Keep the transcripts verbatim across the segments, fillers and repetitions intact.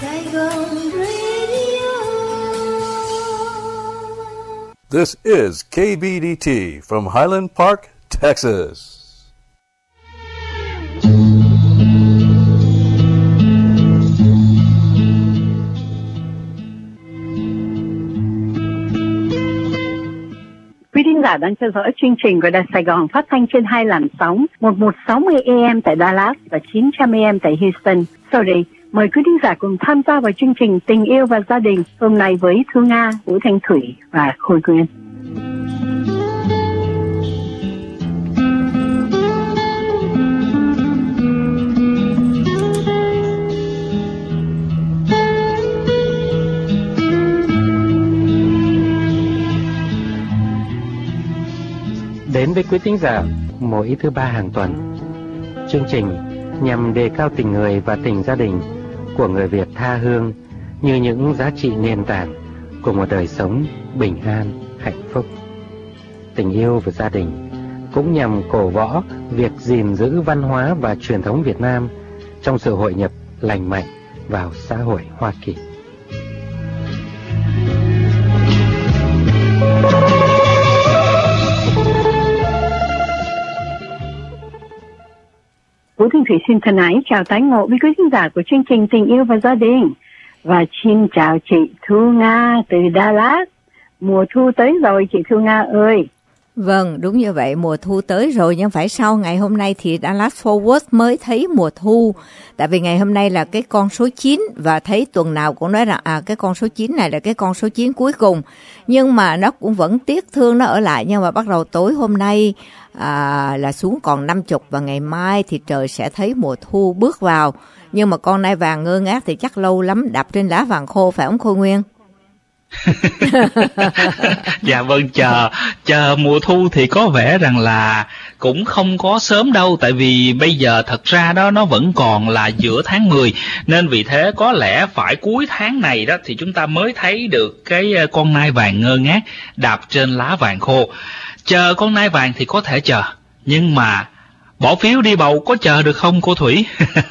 Sài Gòn Radio. This is K B D T from Highland Park, Texas. Quý thính giả đang theo dõi chương trình của Đài Sài Gòn phát thanh trên hai làn sóng một một sáu mươi A M tại Dallas và chín trăm A M tại Houston. Sau đây, mời quý thính giả cùng tham gia vào chương trình Tình yêu và gia đình hôm nay với Thu Nga, Vũ Thanh Thủy và Khôi Quyên. Đến với quý thính giả mỗi thứ ba hàng tuần, chương trình nhằm đề cao tình người và tình gia đình của người Việt tha hương như những giá trị nền tảng của một đời sống bình an, hạnh phúc. Tình yêu và gia đình cũng nhằm cổ võ việc gìn giữ văn hóa và truyền thống Việt Nam trong sự hội nhập lành mạnh vào xã hội Hoa Kỳ. Vũ Thanh Thủy xin thân ái chào tái ngộ với quý khán giả của chương trình Tình yêu và gia đình. Và xin chào chị Thu Nga từ Dallas. Mùa thu tới rồi chị Thu Nga ơi. Vâng, đúng như vậy, mùa thu tới rồi, nhưng phải sau ngày hôm nay thì Dallas Fort Worth mới thấy mùa thu. Tại vì ngày hôm nay là cái con số chín và thấy tuần nào cũng nói rằng à, cái con số chín này là cái con số chín cuối cùng. Nhưng mà nó cũng vẫn tiếc thương nó ở lại, nhưng mà bắt đầu tối hôm nay à, là xuống còn năm chục và ngày mai thì trời sẽ thấy mùa thu bước vào. Nhưng mà con nai vàng ngơ ngác thì chắc lâu lắm đạp trên lá vàng khô, phải không Khôi Nguyên? Dạ vâng, chờ chờ mùa thu thì có vẻ rằng là cũng không có sớm đâu, tại vì bây giờ thật ra đó nó vẫn còn là giữa tháng mười, nên vì thế có lẽ phải cuối tháng này đó thì chúng ta mới thấy được cái con nai vàng ngơ ngác đạp trên lá vàng khô. Chờ con nai vàng thì có thể chờ, nhưng mà bỏ phiếu đi bầu có chờ được không cô Thủy?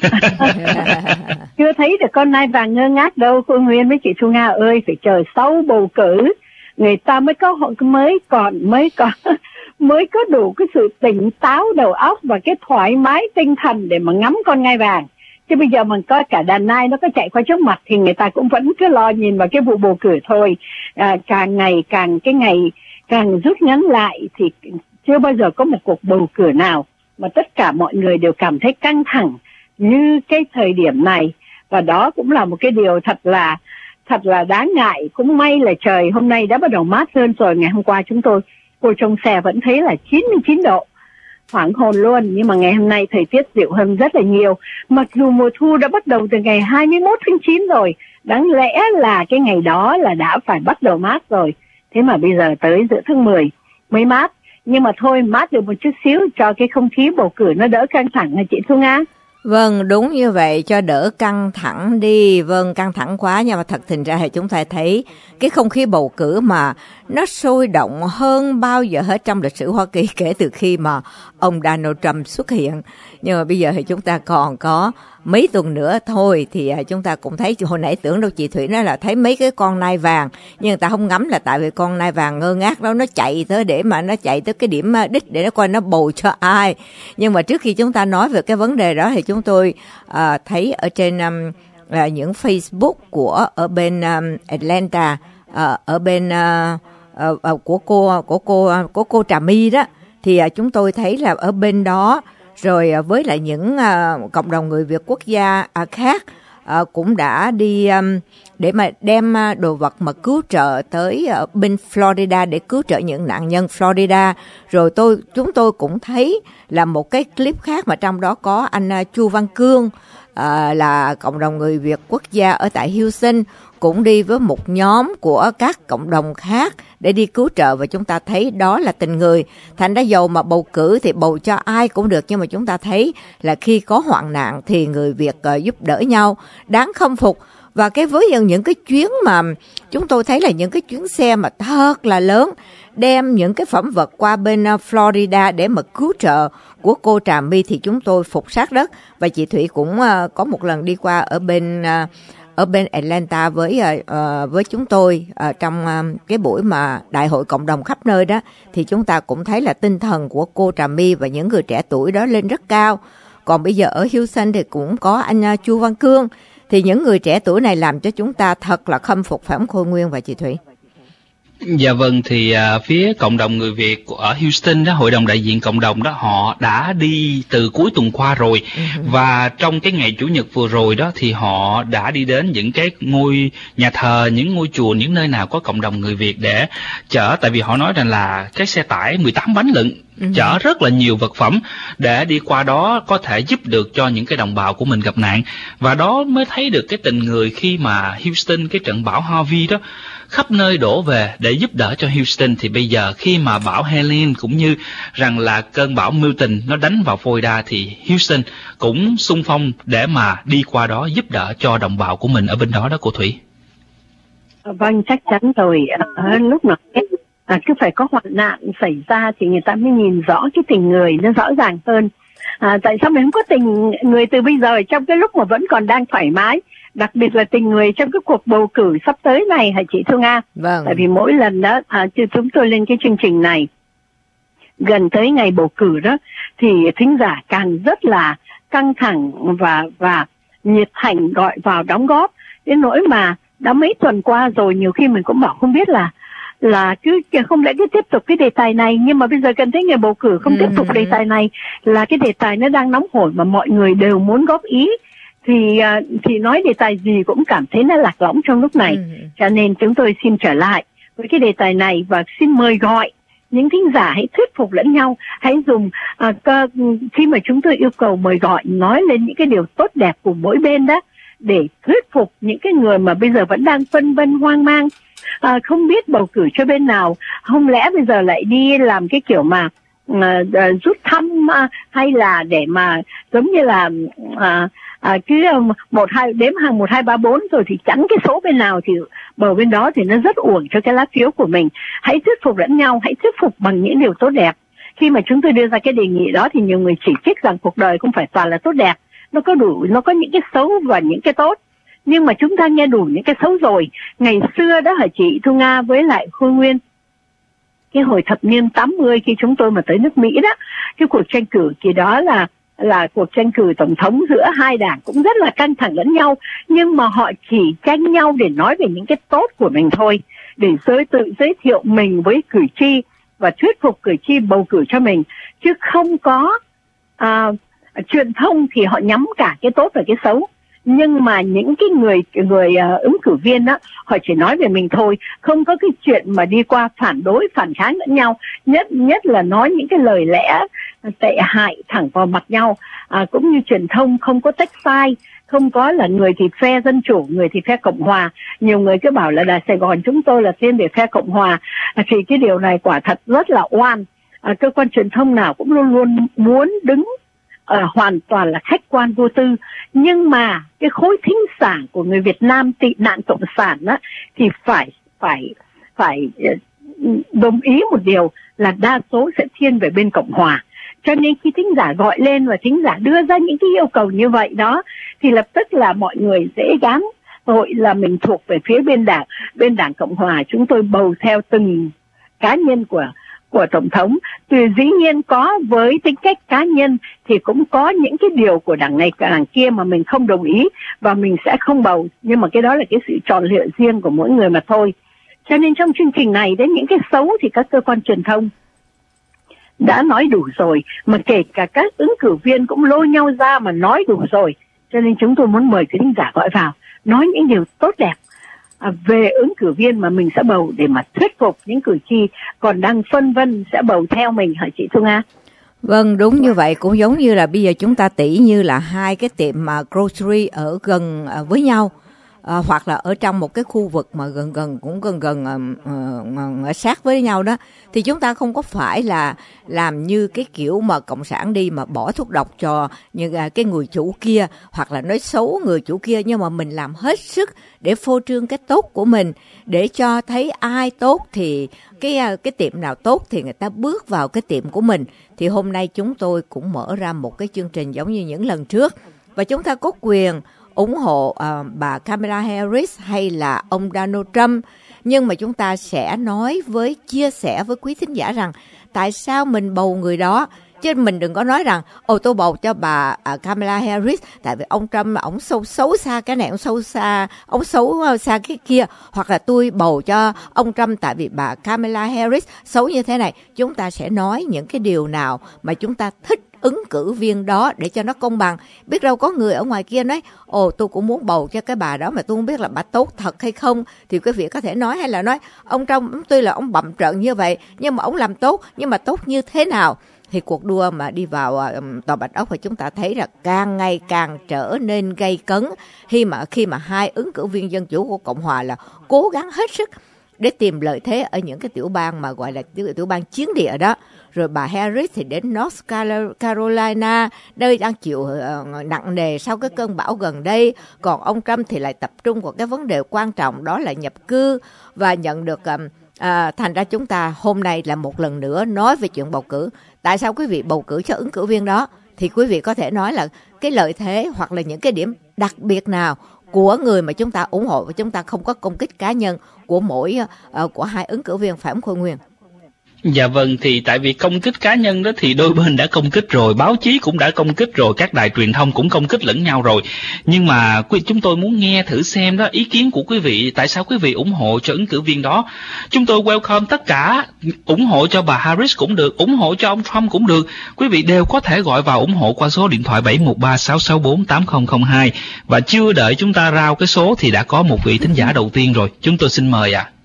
Chưa thấy được con nai vàng ngơ ngác đâu cô Nguyên với chị Thu Nga ơi, phải chờ sau bầu cử người ta mới có mới còn mới có mới có đủ cái sự tỉnh táo đầu óc và cái thoải mái tinh thần để mà ngắm con nai vàng. Chứ bây giờ mình có cả đàn nai nó có chạy qua trước mặt thì người ta cũng vẫn cứ lo nhìn vào cái vụ bầu cử thôi. À, càng ngày càng cái ngày càng rút ngắn lại thì chưa bao giờ có một cuộc bầu cử nào mà tất cả mọi người đều cảm thấy căng thẳng như cái thời điểm này. Và đó cũng là một cái điều thật là thật là đáng ngại. Cũng may là trời hôm nay đã bắt đầu mát hơn rồi. Ngày hôm qua chúng tôi cô trong xe vẫn thấy là chín mươi chín độ, hoảng hồn luôn. Nhưng mà ngày hôm nay thời tiết dịu hơn rất là nhiều. Mặc dù mùa thu đã bắt đầu từ ngày hai mươi mốt tháng chín rồi, đáng lẽ là cái ngày đó là đã phải bắt đầu mát rồi. Thế mà bây giờ tới giữa tháng mười mới mát. Nhưng mà thôi, mát được một chút xíu cho cái không khí bầu cử nó đỡ căng thẳng hả chị Thu Nga? Vâng, đúng như vậy, cho đỡ căng thẳng đi. Vâng, căng thẳng quá, nhưng mà thật tình ra thì chúng ta thấy cái không khí bầu cử mà nó sôi động hơn bao giờ hết trong lịch sử Hoa Kỳ kể từ khi mà ông Donald Trump xuất hiện. Nhưng mà bây giờ thì chúng ta còn có mấy tuần nữa thôi thì chúng ta cũng thấy, hồi nãy tưởng đâu chị Thủy nói là thấy mấy cái con nai vàng, nhưng người ta không ngắm là tại vì con nai vàng ngơ ngác đó nó chạy tới để mà nó chạy tới cái điểm đích để nó coi nó bầu cho ai. Nhưng mà trước khi chúng ta nói về cái vấn đề đó thì chúng tôi uh, thấy ở trên um, uh, những Facebook của ở bên um, Atlanta, uh, ở bên uh, uh, uh, của cô của cô của cô Trà My đó, thì uh, chúng tôi thấy là ở bên đó rồi với lại những uh, cộng đồng người Việt quốc gia uh, khác uh, cũng đã đi um, để mà đem uh, đồ vật mà cứu trợ tới uh, bên Florida để cứu trợ những nạn nhân Florida. Rồi tôi chúng tôi cũng thấy là một cái clip khác mà trong đó có anh uh, Chu Văn Cương, uh, là cộng đồng người Việt quốc gia ở tại Houston, cũng đi với một nhóm của các cộng đồng khác để đi cứu trợ, và chúng ta thấy đó là tình người. Thành ra dầu mà bầu cử thì bầu cho ai cũng được, nhưng mà chúng ta thấy là khi có hoạn nạn thì người Việt uh, giúp đỡ nhau, đáng khâm phục. Và cái với những cái chuyến mà chúng tôi thấy là những cái chuyến xe mà thật là lớn, đem những cái phẩm vật qua bên Florida để mà cứu trợ của cô Trà My thì chúng tôi phục sát đất. Và chị Thủy cũng uh, có một lần đi qua ở bên uh, ở bên Atlanta với uh, với chúng tôi uh, trong uh, cái buổi mà đại hội cộng đồng khắp nơi đó, thì chúng ta cũng thấy là tinh thần của cô Trà My và những người trẻ tuổi đó lên rất cao. Còn bây giờ ở Houston thì cũng có anh uh, Chu Văn Cương, thì những người trẻ tuổi này làm cho chúng ta thật là khâm phục, phải không Khôi Nguyên và chị Thủy? Dạ vâng, thì uh, phía cộng đồng người Việt ở Houston đó, hội đồng đại diện cộng đồng đó, họ đã đi từ cuối tuần qua rồi. Uh-huh. Và trong cái ngày Chủ nhật vừa rồi đó thì họ đã đi đến những cái ngôi nhà thờ, những ngôi chùa, những nơi nào có cộng đồng người Việt để chở, tại vì họ nói rằng là cái xe tải mười tám bánh lận, uh-huh, chở rất là nhiều vật phẩm để đi qua đó có thể giúp được cho những cái đồng bào của mình gặp nạn. Và đó mới thấy được cái tình người khi mà Houston, cái trận bão Harvey đó, khắp nơi đổ về để giúp đỡ cho Houston. Thì bây giờ khi mà bão Helene cũng như rằng là cơn bão Milton nó đánh vào Florida, thì Houston cũng xung phong để mà đi qua đó giúp đỡ cho đồng bào của mình ở bên đó đó cô Thủy. Vâng, chắc chắn rồi. À, lúc nào à, cứ phải có hoạn nạn xảy ra thì người ta mới nhìn rõ cái tình người nó rõ ràng hơn. À, tại sao mình không có tình người từ bây giờ trong cái lúc mà vẫn còn đang thoải mái, đặc biệt là tình người trong cái cuộc bầu cử sắp tới này hả chị Thu Nga? Vâng. Tại vì mỗi lần đó à, chúng tôi lên cái chương trình này gần tới ngày bầu cử đó thì thính giả càng rất là căng thẳng và và nhiệt thành gọi vào đóng góp, đến nỗi mà đã mấy tuần qua rồi nhiều khi mình cũng bảo không biết là là cứ không lẽ cứ tiếp tục cái đề tài này, nhưng mà bây giờ gần tới ngày bầu cử không tiếp tục đề tài này là cái đề tài nó đang nóng hổi mà mọi người đều muốn góp ý, thì thì nói đề tài gì cũng cảm thấy nó lạc lõng trong lúc này. Cho nên chúng tôi xin trở lại với cái đề tài này và xin mời gọi những thính giả hãy thuyết phục lẫn nhau, hãy dùng à, cơ, khi mà chúng tôi yêu cầu mời gọi nói lên những cái điều tốt đẹp của mỗi bên đó, để thuyết phục những cái người mà bây giờ vẫn đang phân vân hoang mang, à, không biết bầu cử cho bên nào, không lẽ bây giờ lại đi làm cái kiểu mà à, à, rút thăm à, hay là để mà giống như là à, à, cứ một hai đếm hàng một hai ba bốn rồi thì chắn cái số bên nào thì bầu bên đó, thì nó rất uổng cho cái lá phiếu của mình. Hãy thuyết phục lẫn nhau, hãy thuyết phục bằng những điều tốt đẹp. Khi mà chúng tôi đưa ra cái đề nghị đó thì nhiều người chỉ trích rằng cuộc đời không phải toàn là tốt đẹp, nó có đủ, nó có những cái xấu và những cái tốt. Nhưng mà chúng ta nghe đủ những cái xấu rồi. Ngày xưa đó hả chị Thu Nga với lại Khôi Nguyên, cái hồi thập niên tám mươi khi chúng tôi mà tới nước Mỹ đó, cái cuộc tranh cử kỳ đó là là cuộc tranh cử tổng thống giữa hai đảng cũng rất là căng thẳng lẫn nhau, nhưng mà họ chỉ tranh nhau để nói về những cái tốt của mình thôi, để giới tự giới thiệu mình với cử tri và thuyết phục cử tri bầu cử cho mình, chứ không có à, truyền thông thì họ nhắm cả cái tốt và cái xấu. Nhưng mà những cái người người uh, ứng cử viên đó, họ chỉ nói về mình thôi, không có cái chuyện mà đi qua phản đối, phản kháng lẫn nhau, nhất nhất là nói những cái lời lẽ tệ hại thẳng vào mặt nhau, à, cũng như truyền thông không có tách sai, không có là người thì phe Dân Chủ, người thì phe Cộng Hòa. Nhiều người cứ bảo là Đài Sài Gòn chúng tôi là thiên về phe Cộng Hòa, à, thì cái điều này quả thật rất là oan. À, cơ quan truyền thông nào cũng luôn luôn muốn đứng Uh, hoàn toàn là khách quan vô tư, nhưng mà cái khối thính giả của người Việt Nam tị nạn cộng sản đó, thì phải phải phải uh, đồng ý một điều là đa số sẽ thiên về bên Cộng Hòa. Cho nên khi thính giả gọi lên và thính giả đưa ra những cái yêu cầu như vậy đó, thì lập tức là mọi người dễ gán tội là mình thuộc về phía bên đảng bên đảng Cộng Hòa. Chúng tôi bầu theo từng cá nhân của của tổng thống, tuy dĩ nhiên có với tính cách cá nhân thì cũng có những cái điều của đảng này cả đảng kia mà mình không đồng ý và mình sẽ không bầu, nhưng mà cái đó là cái sự chọn lựa riêng của mỗi người mà thôi. Cho nên trong chương trình này đến những cái xấu thì các cơ quan truyền thông đã nói đủ rồi, mà kể cả các ứng cử viên cũng lôi nhau ra mà nói đủ rồi. Cho nên chúng tôi muốn mời quý khán giả gọi vào nói những điều tốt đẹp về ứng cử viên mà mình sẽ bầu, để mà thuyết phục những cử tri còn đang phân vân sẽ bầu theo mình, hả chị Thu Nga? Vâng, đúng như vậy. Cũng giống như là bây giờ chúng ta tỉ như là hai cái tiệm mà grocery ở gần với nhau, à, hoặc là ở trong một cái khu vực mà gần gần cũng gần gần uh, uh, sát với nhau đó, thì chúng ta không có phải là làm như cái kiểu mà cộng sản đi mà bỏ thuốc độc cho những uh, cái người chủ kia, hoặc là nói xấu người chủ kia, nhưng mà mình làm hết sức để phô trương cái tốt của mình, để cho thấy ai tốt thì cái cái tiệm nào tốt thì người ta bước vào cái tiệm của mình. Thì hôm nay chúng tôi cũng mở ra một cái chương trình giống như những lần trước, và chúng ta có quyền ủng hộ uh, bà Kamala Harris hay là ông Donald Trump. Nhưng mà chúng ta sẽ nói với, chia sẻ với quý thính giả rằng tại sao mình bầu người đó. Chứ mình đừng có nói rằng ồ tôi bầu cho bà uh, Kamala Harris tại vì ông Trump ông xấu xấu xa cái này, ông xấu xa, ông xấu xa cái kia. Hoặc là tôi bầu cho ông Trump tại vì bà Kamala Harris xấu như thế này. Chúng ta sẽ nói những cái điều nào mà chúng ta thích ứng cử viên đó để cho nó công bằng. Biết đâu có người ở ngoài kia nói ồ tôi cũng muốn bầu cho cái bà đó mà tôi không biết là bà tốt thật hay không. Thì quý vị có thể nói, hay là nói ông Trump tuy là ông bậm trợn như vậy nhưng mà ông làm tốt, nhưng mà tốt như thế nào. Thì cuộc đua mà đi vào um, Tòa Bạch Ốc thì chúng ta thấy là càng ngày càng trở nên gay cấn khi mà khi mà hai ứng cử viên Dân Chủ của Cộng Hòa là cố gắng hết sức để tìm lợi thế ở những cái tiểu bang mà gọi là tiểu, tiểu bang chiến địa đó. Rồi bà Harris thì đến North Carolina, nơi đang chịu uh, nặng nề sau cái cơn bão gần đây. Còn ông Trump thì lại tập trung vào cái vấn đề quan trọng đó là nhập cư và nhận được... Um, À, thành ra chúng ta hôm nay là một lần nữa nói về chuyện bầu cử. Tại sao quý vị bầu cử cho ứng cử viên đó? Thì quý vị có thể nói là cái lợi thế hoặc là những cái điểm đặc biệt nào của người mà chúng ta ủng hộ, và chúng ta không có công kích cá nhân của mỗi uh, của hai ứng cử viên, phải không Khôi Nguyên? Dạ vâng, thì tại vì công kích cá nhân đó thì đôi bên đã công kích rồi, báo chí cũng đã công kích rồi, các đài truyền thông cũng công kích lẫn nhau rồi. Nhưng mà chúng tôi muốn nghe thử xem đó ý kiến của quý vị, tại sao quý vị ủng hộ cho ứng cử viên đó. Chúng tôi welcome tất cả, ủng hộ cho bà Harris cũng được, ủng hộ cho ông Trump cũng được. Quý vị đều có thể gọi vào ủng hộ qua số điện thoại bảy một ba sáu sáu bốn tám không không hai. Và chưa đợi chúng ta rao cái số thì đã có một vị thính giả đầu tiên rồi. Chúng tôi xin mời ạ. À.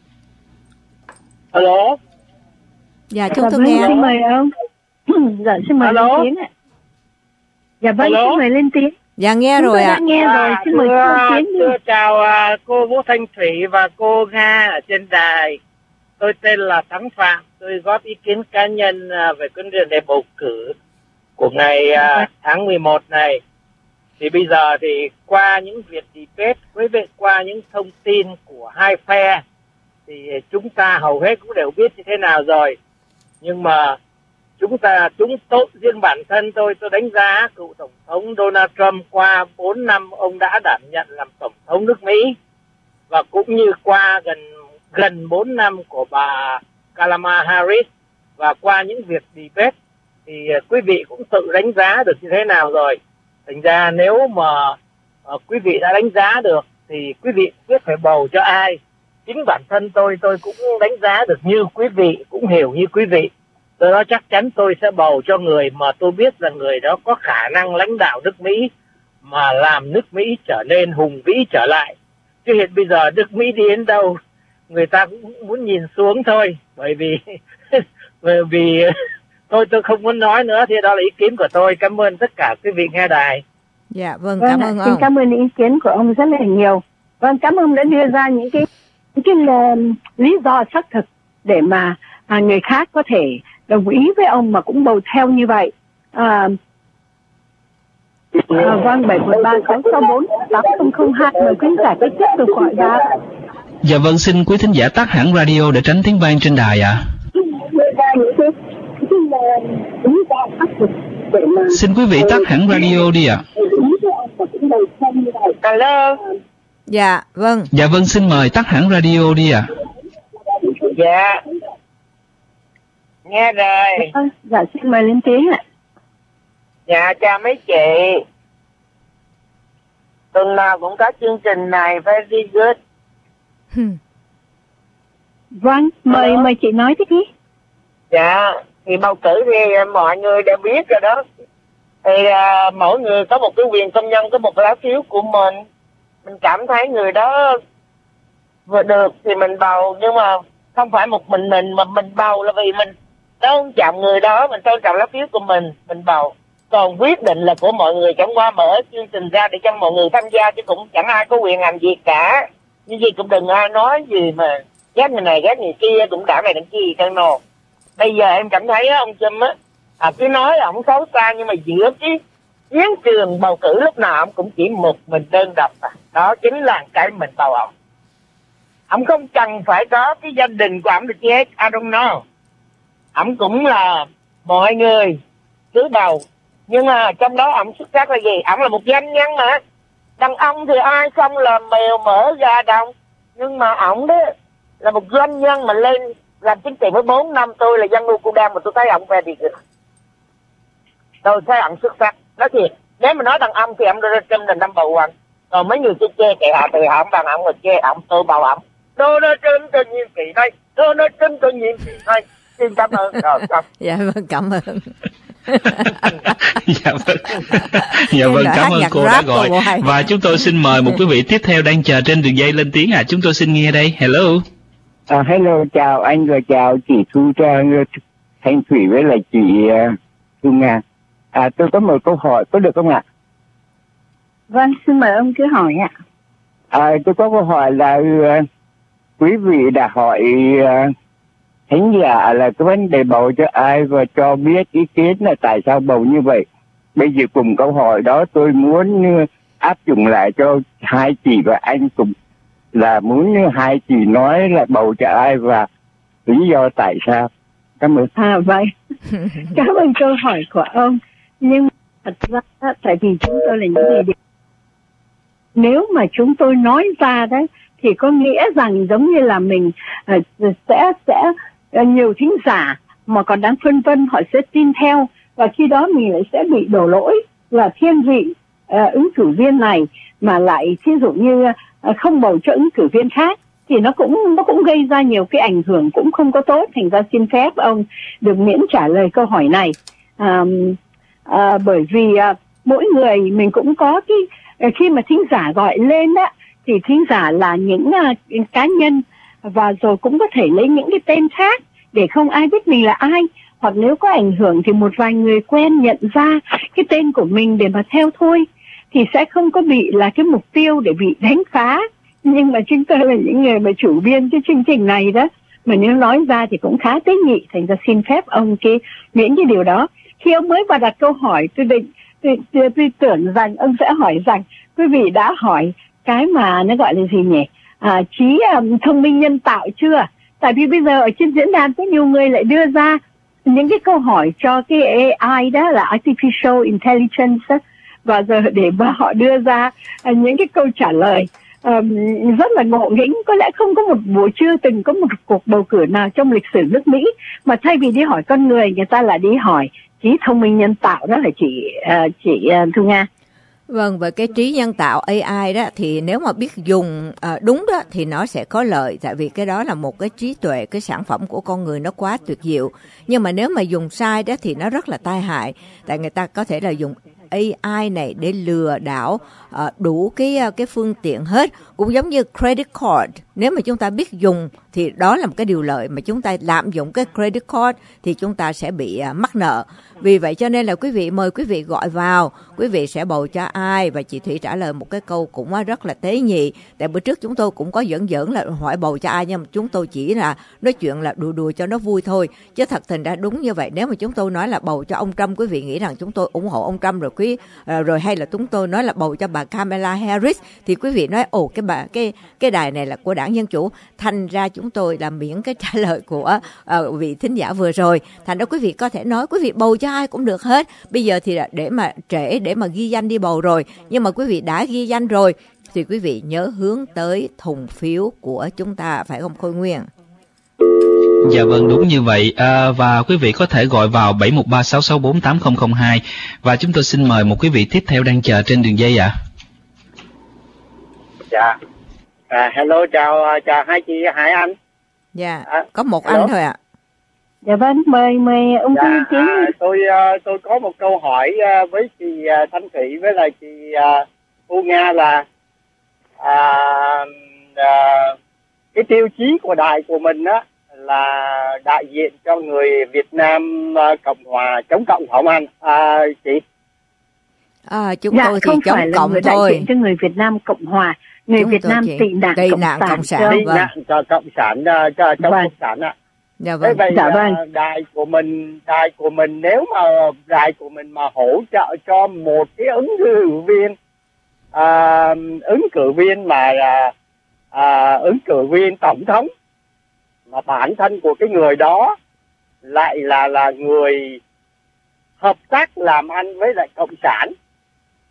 Alo. Dạ, chúng tôi nghe. Xin mời ông. Dạ, xin mời Alo. lên tiếng ạ. Dạ vâng, Alo. xin mời lên tiếng. Dạ nghe Chúng rồi ạ. À. Nghe rồi, xin mời thưa, cô tiến đi. thưa chào uh, cô Vũ Thanh Thủy và cô Nga ở trên đài. Tôi tên là Thắng Phạm. Tôi góp ý kiến cá nhân uh, về vấn đề bầu cử của ngày uh, tháng mười một này. Thì bây giờ thì qua những việc debate với về qua những thông tin của hai phe thì chúng ta hầu hết cũng đều biết như thế nào rồi. Nhưng mà chúng ta, chúng tôi, riêng bản thân tôi, tôi đánh giá cựu Tổng thống Donald Trump qua bốn năm ông đã đảm nhận làm Tổng thống nước Mỹ, và cũng như qua gần gần bốn năm của bà Kamala Harris, và qua những việc debate thì quý vị cũng tự đánh giá được như thế nào rồi. Thành ra nếu mà uh, quý vị đã đánh giá được thì quý vị biết phải bầu cho ai. Chính bản thân tôi, tôi cũng đánh giá được như quý vị, cũng hiểu như quý vị. Tôi nói chắc chắn tôi sẽ bầu cho người mà tôi biết là người đó có khả năng lãnh đạo nước Mỹ mà làm nước Mỹ trở nên hùng vĩ trở lại. Chứ hiện bây giờ nước Mỹ đi đến đâu, người ta cũng muốn nhìn xuống thôi. Bởi vì, bởi vì tôi tôi không muốn nói nữa, thì đó là ý kiến của tôi. Cảm ơn tất cả quý vị nghe đài. Dạ vâng, Vâng cảm ạ, ơn xin ông. cảm ơn ý kiến của ông rất là nhiều. Vâng, cảm ơn ông đã đưa ra những cái những cái uh, lý do xác thực để mà à, người khác có thể đồng ý với ông mà cũng bầu theo như vậy. À, à, vâng, bảy một ba sáu sáu bốn tám không không hai, mời quý giả tiếp tiếp tục gọi ra. Dạ vâng, xin quý thính giả tắt hẳn radio để tránh tiếng vang trên đài ạ. À. Xin quý vị tắt hẳn radio đi ạ. À. Alo. Dạ vâng. Dạ vâng, xin mời tắt hẳn radio đi ạ. À. Dạ. Nghe rồi. À, dạ, xin mời lên tiếng ạ. Dạ, chào mấy chị. Tuần nào cũng có chương trình này, very good. Vâng, mời Hello. mời chị nói tiếp đi. Dạ, thì bầu cử thì mọi người đã biết rồi đó. Thì uh, mỗi người có một cái quyền công nhân, có một lá phiếu của mình. Mình cảm thấy người đó vừa được thì mình bầu, nhưng mà không phải một mình mình mà mình bầu là vì mình tôn trọng người đó, mình tôn trọng lá phiếu của mình, mình bầu. Còn quyết định là của mọi người, chẳng qua mở chương trình ra để cho mọi người tham gia, chứ cũng chẳng ai có quyền làm gì cả. Nhưng gì cũng đừng ai nói gì mà ghét người này ghét người kia, cũng đảng này đảng kiaกันnọ. Bây giờ em cảm thấy ông Trump á, à, cứ nói ông xấu xa, nhưng mà giữa cái chiến trường bầu cử lúc nào ông cũng chỉ một mình đơn độc à. Đó chính là cái mình bầu ông. Ông không cần phải có cái gia đình của ông được chứ hết, I don't know. Ông cũng là mọi người cứ bầu. Nhưng mà trong đó ông xuất sắc là gì? Ông là một doanh nhân mà. đàn ông thì ai không là mèo mỡ gà đồng, nhưng mà ổng đấy là một doanh nhân mà lên làm chính trị với bốn năm. Tôi là dân nuôi cô đam mà tôi thấy ổng về thì tôi thấy ổng xuất sắc. Nói thiệt, nếu mà nói đàn ông thì ổng Donald Trump là number one. Còn mấy người chơi chê kệ họ thì họ không bằng ổng, mà chê ổng tôi bảo ổng Donald Trump cho nhiệm kỳ này, Donald Trump cho nhiệm kỳ này. Xin cảm ơn. Rồi, cảm. Dạ vâng, cảm ơn. Dạ vâng. Dạ vâng, cảm ơn cô đã gọi. Và chúng tôi xin mời một quý vị tiếp theo đang chờ trên đường dây lên tiếng. À, chúng tôi xin nghe đây. Hello. À, hello, chào anh và chào chị Thu Trang, Thanh Thủy với lại chị uh, Thu Nga. À, tôi có một câu hỏi, có được không ạ? Vâng, xin mời ông cứ hỏi ạ. À, tôi có câu hỏi là uh, quý vị đã hỏi uh, thính giả là cái vấn đề bầu cho ai và cho biết ý kiến là tại sao bầu như vậy. Bây giờ cùng câu hỏi đó tôi muốn uh, áp dụng lại cho hai chị và anh cùng, là muốn hai chị nói là bầu cho ai và lý do tại sao. Cảm ơn. À vậy, cảm ơn câu hỏi của ông. Nhưng thật ra tại vì chúng tôi là những người địa, nếu mà chúng tôi nói ra đấy thì có nghĩa rằng giống như là mình uh, sẽ sẽ uh, nhiều thính giả mà còn đang phân vân họ sẽ tin theo, và khi đó mình lại sẽ bị đổ lỗi là thiên vị uh, ứng cử viên này mà lại thí dụ như uh, không bầu cho ứng cử viên khác, thì nó cũng nó cũng gây ra nhiều cái ảnh hưởng cũng không có tốt. Thành ra xin phép ông được miễn trả lời câu hỏi này. À, à, bởi vì à, mỗi người mình cũng có cái khi mà thính giả gọi lên đó thì thính giả là những à, cá nhân, và rồi cũng có thể lấy những cái tên khác để không ai biết mình là ai, hoặc nếu có ảnh hưởng thì một vài người quen nhận ra cái tên của mình để mà theo thôi, thì sẽ không có bị là cái mục tiêu để bị đánh phá. Nhưng mà chúng tôi là những người mà chủ biên cái chương trình này đó, mà nếu nói ra thì cũng khá tế nhị. Thành ra xin phép ông cái miễn cái điều đó. Khi ông mới vào đặt câu hỏi, tôi định tôi, tôi, tôi tưởng rằng ông sẽ hỏi rằng quý vị đã hỏi cái mà nó gọi là gì nhỉ, à, trí um, thông minh nhân tạo chưa. Tại vì bây giờ ở trên diễn đàn có nhiều người lại đưa ra những cái câu hỏi cho cái a i đó là Artificial Intelligence đó, và giờ để mà họ đưa ra uh, những cái câu trả lời Um, rất là ngộ nghĩnh. Có lẽ không có một buổi chưa từng có một cuộc bầu cử nào trong lịch sử nước Mỹ mà thay vì đi hỏi con người, người ta là đi hỏi trí thông minh nhân tạo. Đó là chị uh, chị uh, Thu Nga. Vâng, về cái trí nhân tạo a i đó thì nếu mà biết dùng uh, đúng đó thì nó sẽ có lợi, tại vì cái đó là một cái trí tuệ, cái sản phẩm của con người nó quá tuyệt diệu. Nhưng mà nếu mà dùng sai đó thì nó rất là tai hại, tại người ta có thể là dùng a i này để lừa đảo uh, đủ cái cái phương tiện hết, cũng giống như credit card. Nếu mà chúng ta biết dùng thì đó là một cái điều lợi, mà chúng ta lạm dụng cái credit card thì chúng ta sẽ bị uh, mắc nợ. Vì vậy cho nên là quý vị, mời quý vị gọi vào, quý vị sẽ bầu cho ai. Và chị Thủy trả lời một cái câu cũng rất là tế nhị, tại bữa trước chúng tôi cũng có giỡn giỡn là hỏi bầu cho ai, nhưng mà chúng tôi chỉ là nói chuyện là đùa đùa cho nó vui thôi, chứ thật tình ra đúng như vậy. Nếu mà chúng tôi nói là bầu cho ông Trump, quý vị nghĩ rằng chúng tôi ủng hộ ông Trump rồi quý rồi, hay là chúng tôi nói là bầu cho bà Kamala Harris thì quý vị nói ồ cái bà cái cái đài này là của đảng Dân Chủ. Thành ra chúng tôi là miễn cái trả lời của uh, vị thính giả vừa rồi. Thành ra quý vị có thể nói quý vị bầu cho ai cũng được hết. Bây giờ thì để mà trễ để mà ghi danh đi bầu rồi, nhưng mà quý vị đã ghi danh rồi thì quý vị nhớ hướng tới thùng phiếu của chúng ta, phải không Khôi Nguyên? Dạ vâng, đúng như vậy. À, và quý vị có thể gọi vào bảy một ba sáu sáu bốn tám không không hai. Và chúng tôi xin mời một quý vị tiếp theo đang chờ trên đường dây ạ. À. Dạ. À, hello, chào chào hai chị, hai anh. Dạ, à, có một hello. Anh thôi ạ. À. Dạ vâng, mời mời ông dạ, Tư Chiến. À, tôi tôi có một câu hỏi với chị Thanh Thủy với lại chị Thu Nga là à, à, cái tiêu chí của đài của mình á là đại diện cho người Việt Nam uh, Cộng Hòa chống cộng phải không anh? À, chị? À, chúng dạ, tôi thì không chống phải cộng là thôi. Đại diện cho người Việt Nam Cộng Hòa, người chúng Việt Nam tị nạn tị cộng, nạn cộng, cộng sản, tị nạn cho cộng sản, cho chống vâng. cộng sản ạ. Dạ vâng. Vậy dạ vâng. uh, đài của mình, đài của mình nếu mà đài của mình mà hỗ trợ cho một cái ứng cử viên, uh, ứng cử viên mà uh, uh, ứng cử viên tổng thống mà bản thân của cái người đó lại là là người hợp tác làm ăn với lại cộng sản,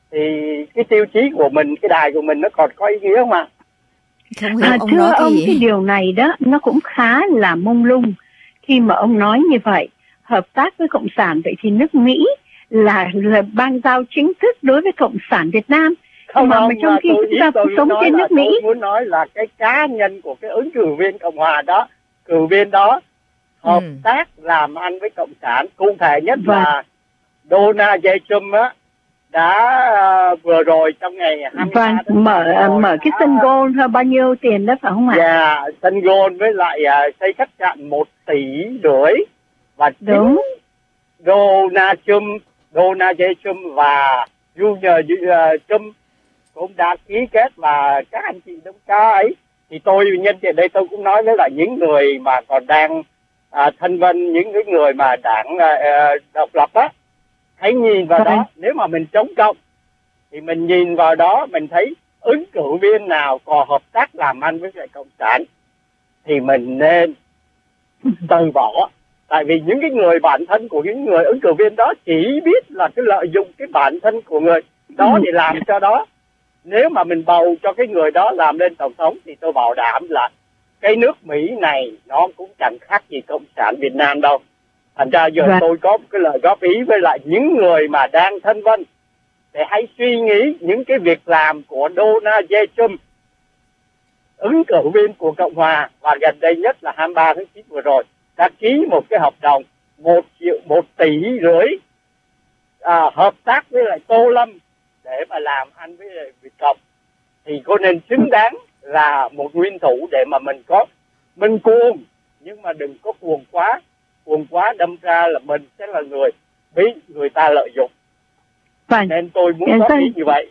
thì cái tiêu chí của mình, cái đài của mình nó còn có ý nghĩa không ạ? Không hiểu À, ông thưa nói cái ông, gì. cái điều này đó nó cũng khá là mông lung khi mà ông nói như vậy. Hợp tác với Cộng sản, vậy thì nước Mỹ là, là bang giao chính thức đối với Cộng sản Việt Nam. Không, mà, không, mà trong khi tôi, chúng ta tôi sống nói trên là nước Mỹ. Tôi muốn nói là cái cá nhân của cái ứng cử viên Cộng hòa đó, cử viên đó hợp Ừ. tác làm ăn với Cộng sản. Cụ thể nhất Vâng. là Donald J. Trump á, đã uh, vừa rồi trong ngày hai mươi ba Vâng, tháng mở rồi mở cái đã- sân golf thôi, bao nhiêu tiền đó phải không ạ? Dạ, sân golf với lại uh, xây khách sạn một tỷ rưỡi, và Đúng. chính Donald Trump, Donald J. Trump và Junior uh, Trump cũng đã ký kết, và các anh chị đông ca ấy. Thì tôi nhân tiện đây tôi cũng nói với lại những người mà còn đang à, thân vân, những cái người mà đảng à, à, độc lập á, hãy nhìn vào Vâng. đó. Nếu mà mình chống cộng thì mình nhìn vào đó, mình thấy ứng cử viên nào còn hợp tác làm ăn với lại Cộng sản thì mình nên từ bỏ. Tại vì những cái người bản thân của những người ứng cử viên đó chỉ biết là cái lợi dụng cái bản thân của người đó để làm cho đó. Nếu mà mình bầu cho cái người đó làm lên tổng thống thì tôi bảo đảm là cái nước Mỹ này nó cũng chẳng khác gì Cộng sản Việt Nam đâu. Thành ra giờ Right. tôi có một cái lời góp ý với lại những người mà đang thân vân, để hãy suy nghĩ những cái việc làm của Donald J. Trump, ứng cử viên của Cộng hòa, và gần đây nhất là hai mươi ba tháng chín vừa rồi đã ký một cái hợp đồng một triệu một tỷ rưỡi à, hợp tác với lại Tô Lâm để mà làm ăn với lại Việt Cộng. Thì có nên xứng đáng là một nguyên thủ để mà mình có mình cuồng, nhưng mà đừng có cuồng quá. Cuồng quá đâm ra là mình sẽ là người bị người ta lợi dụng. Vâng. Nên tôi muốn Dạ, góp vâng. ý như vậy.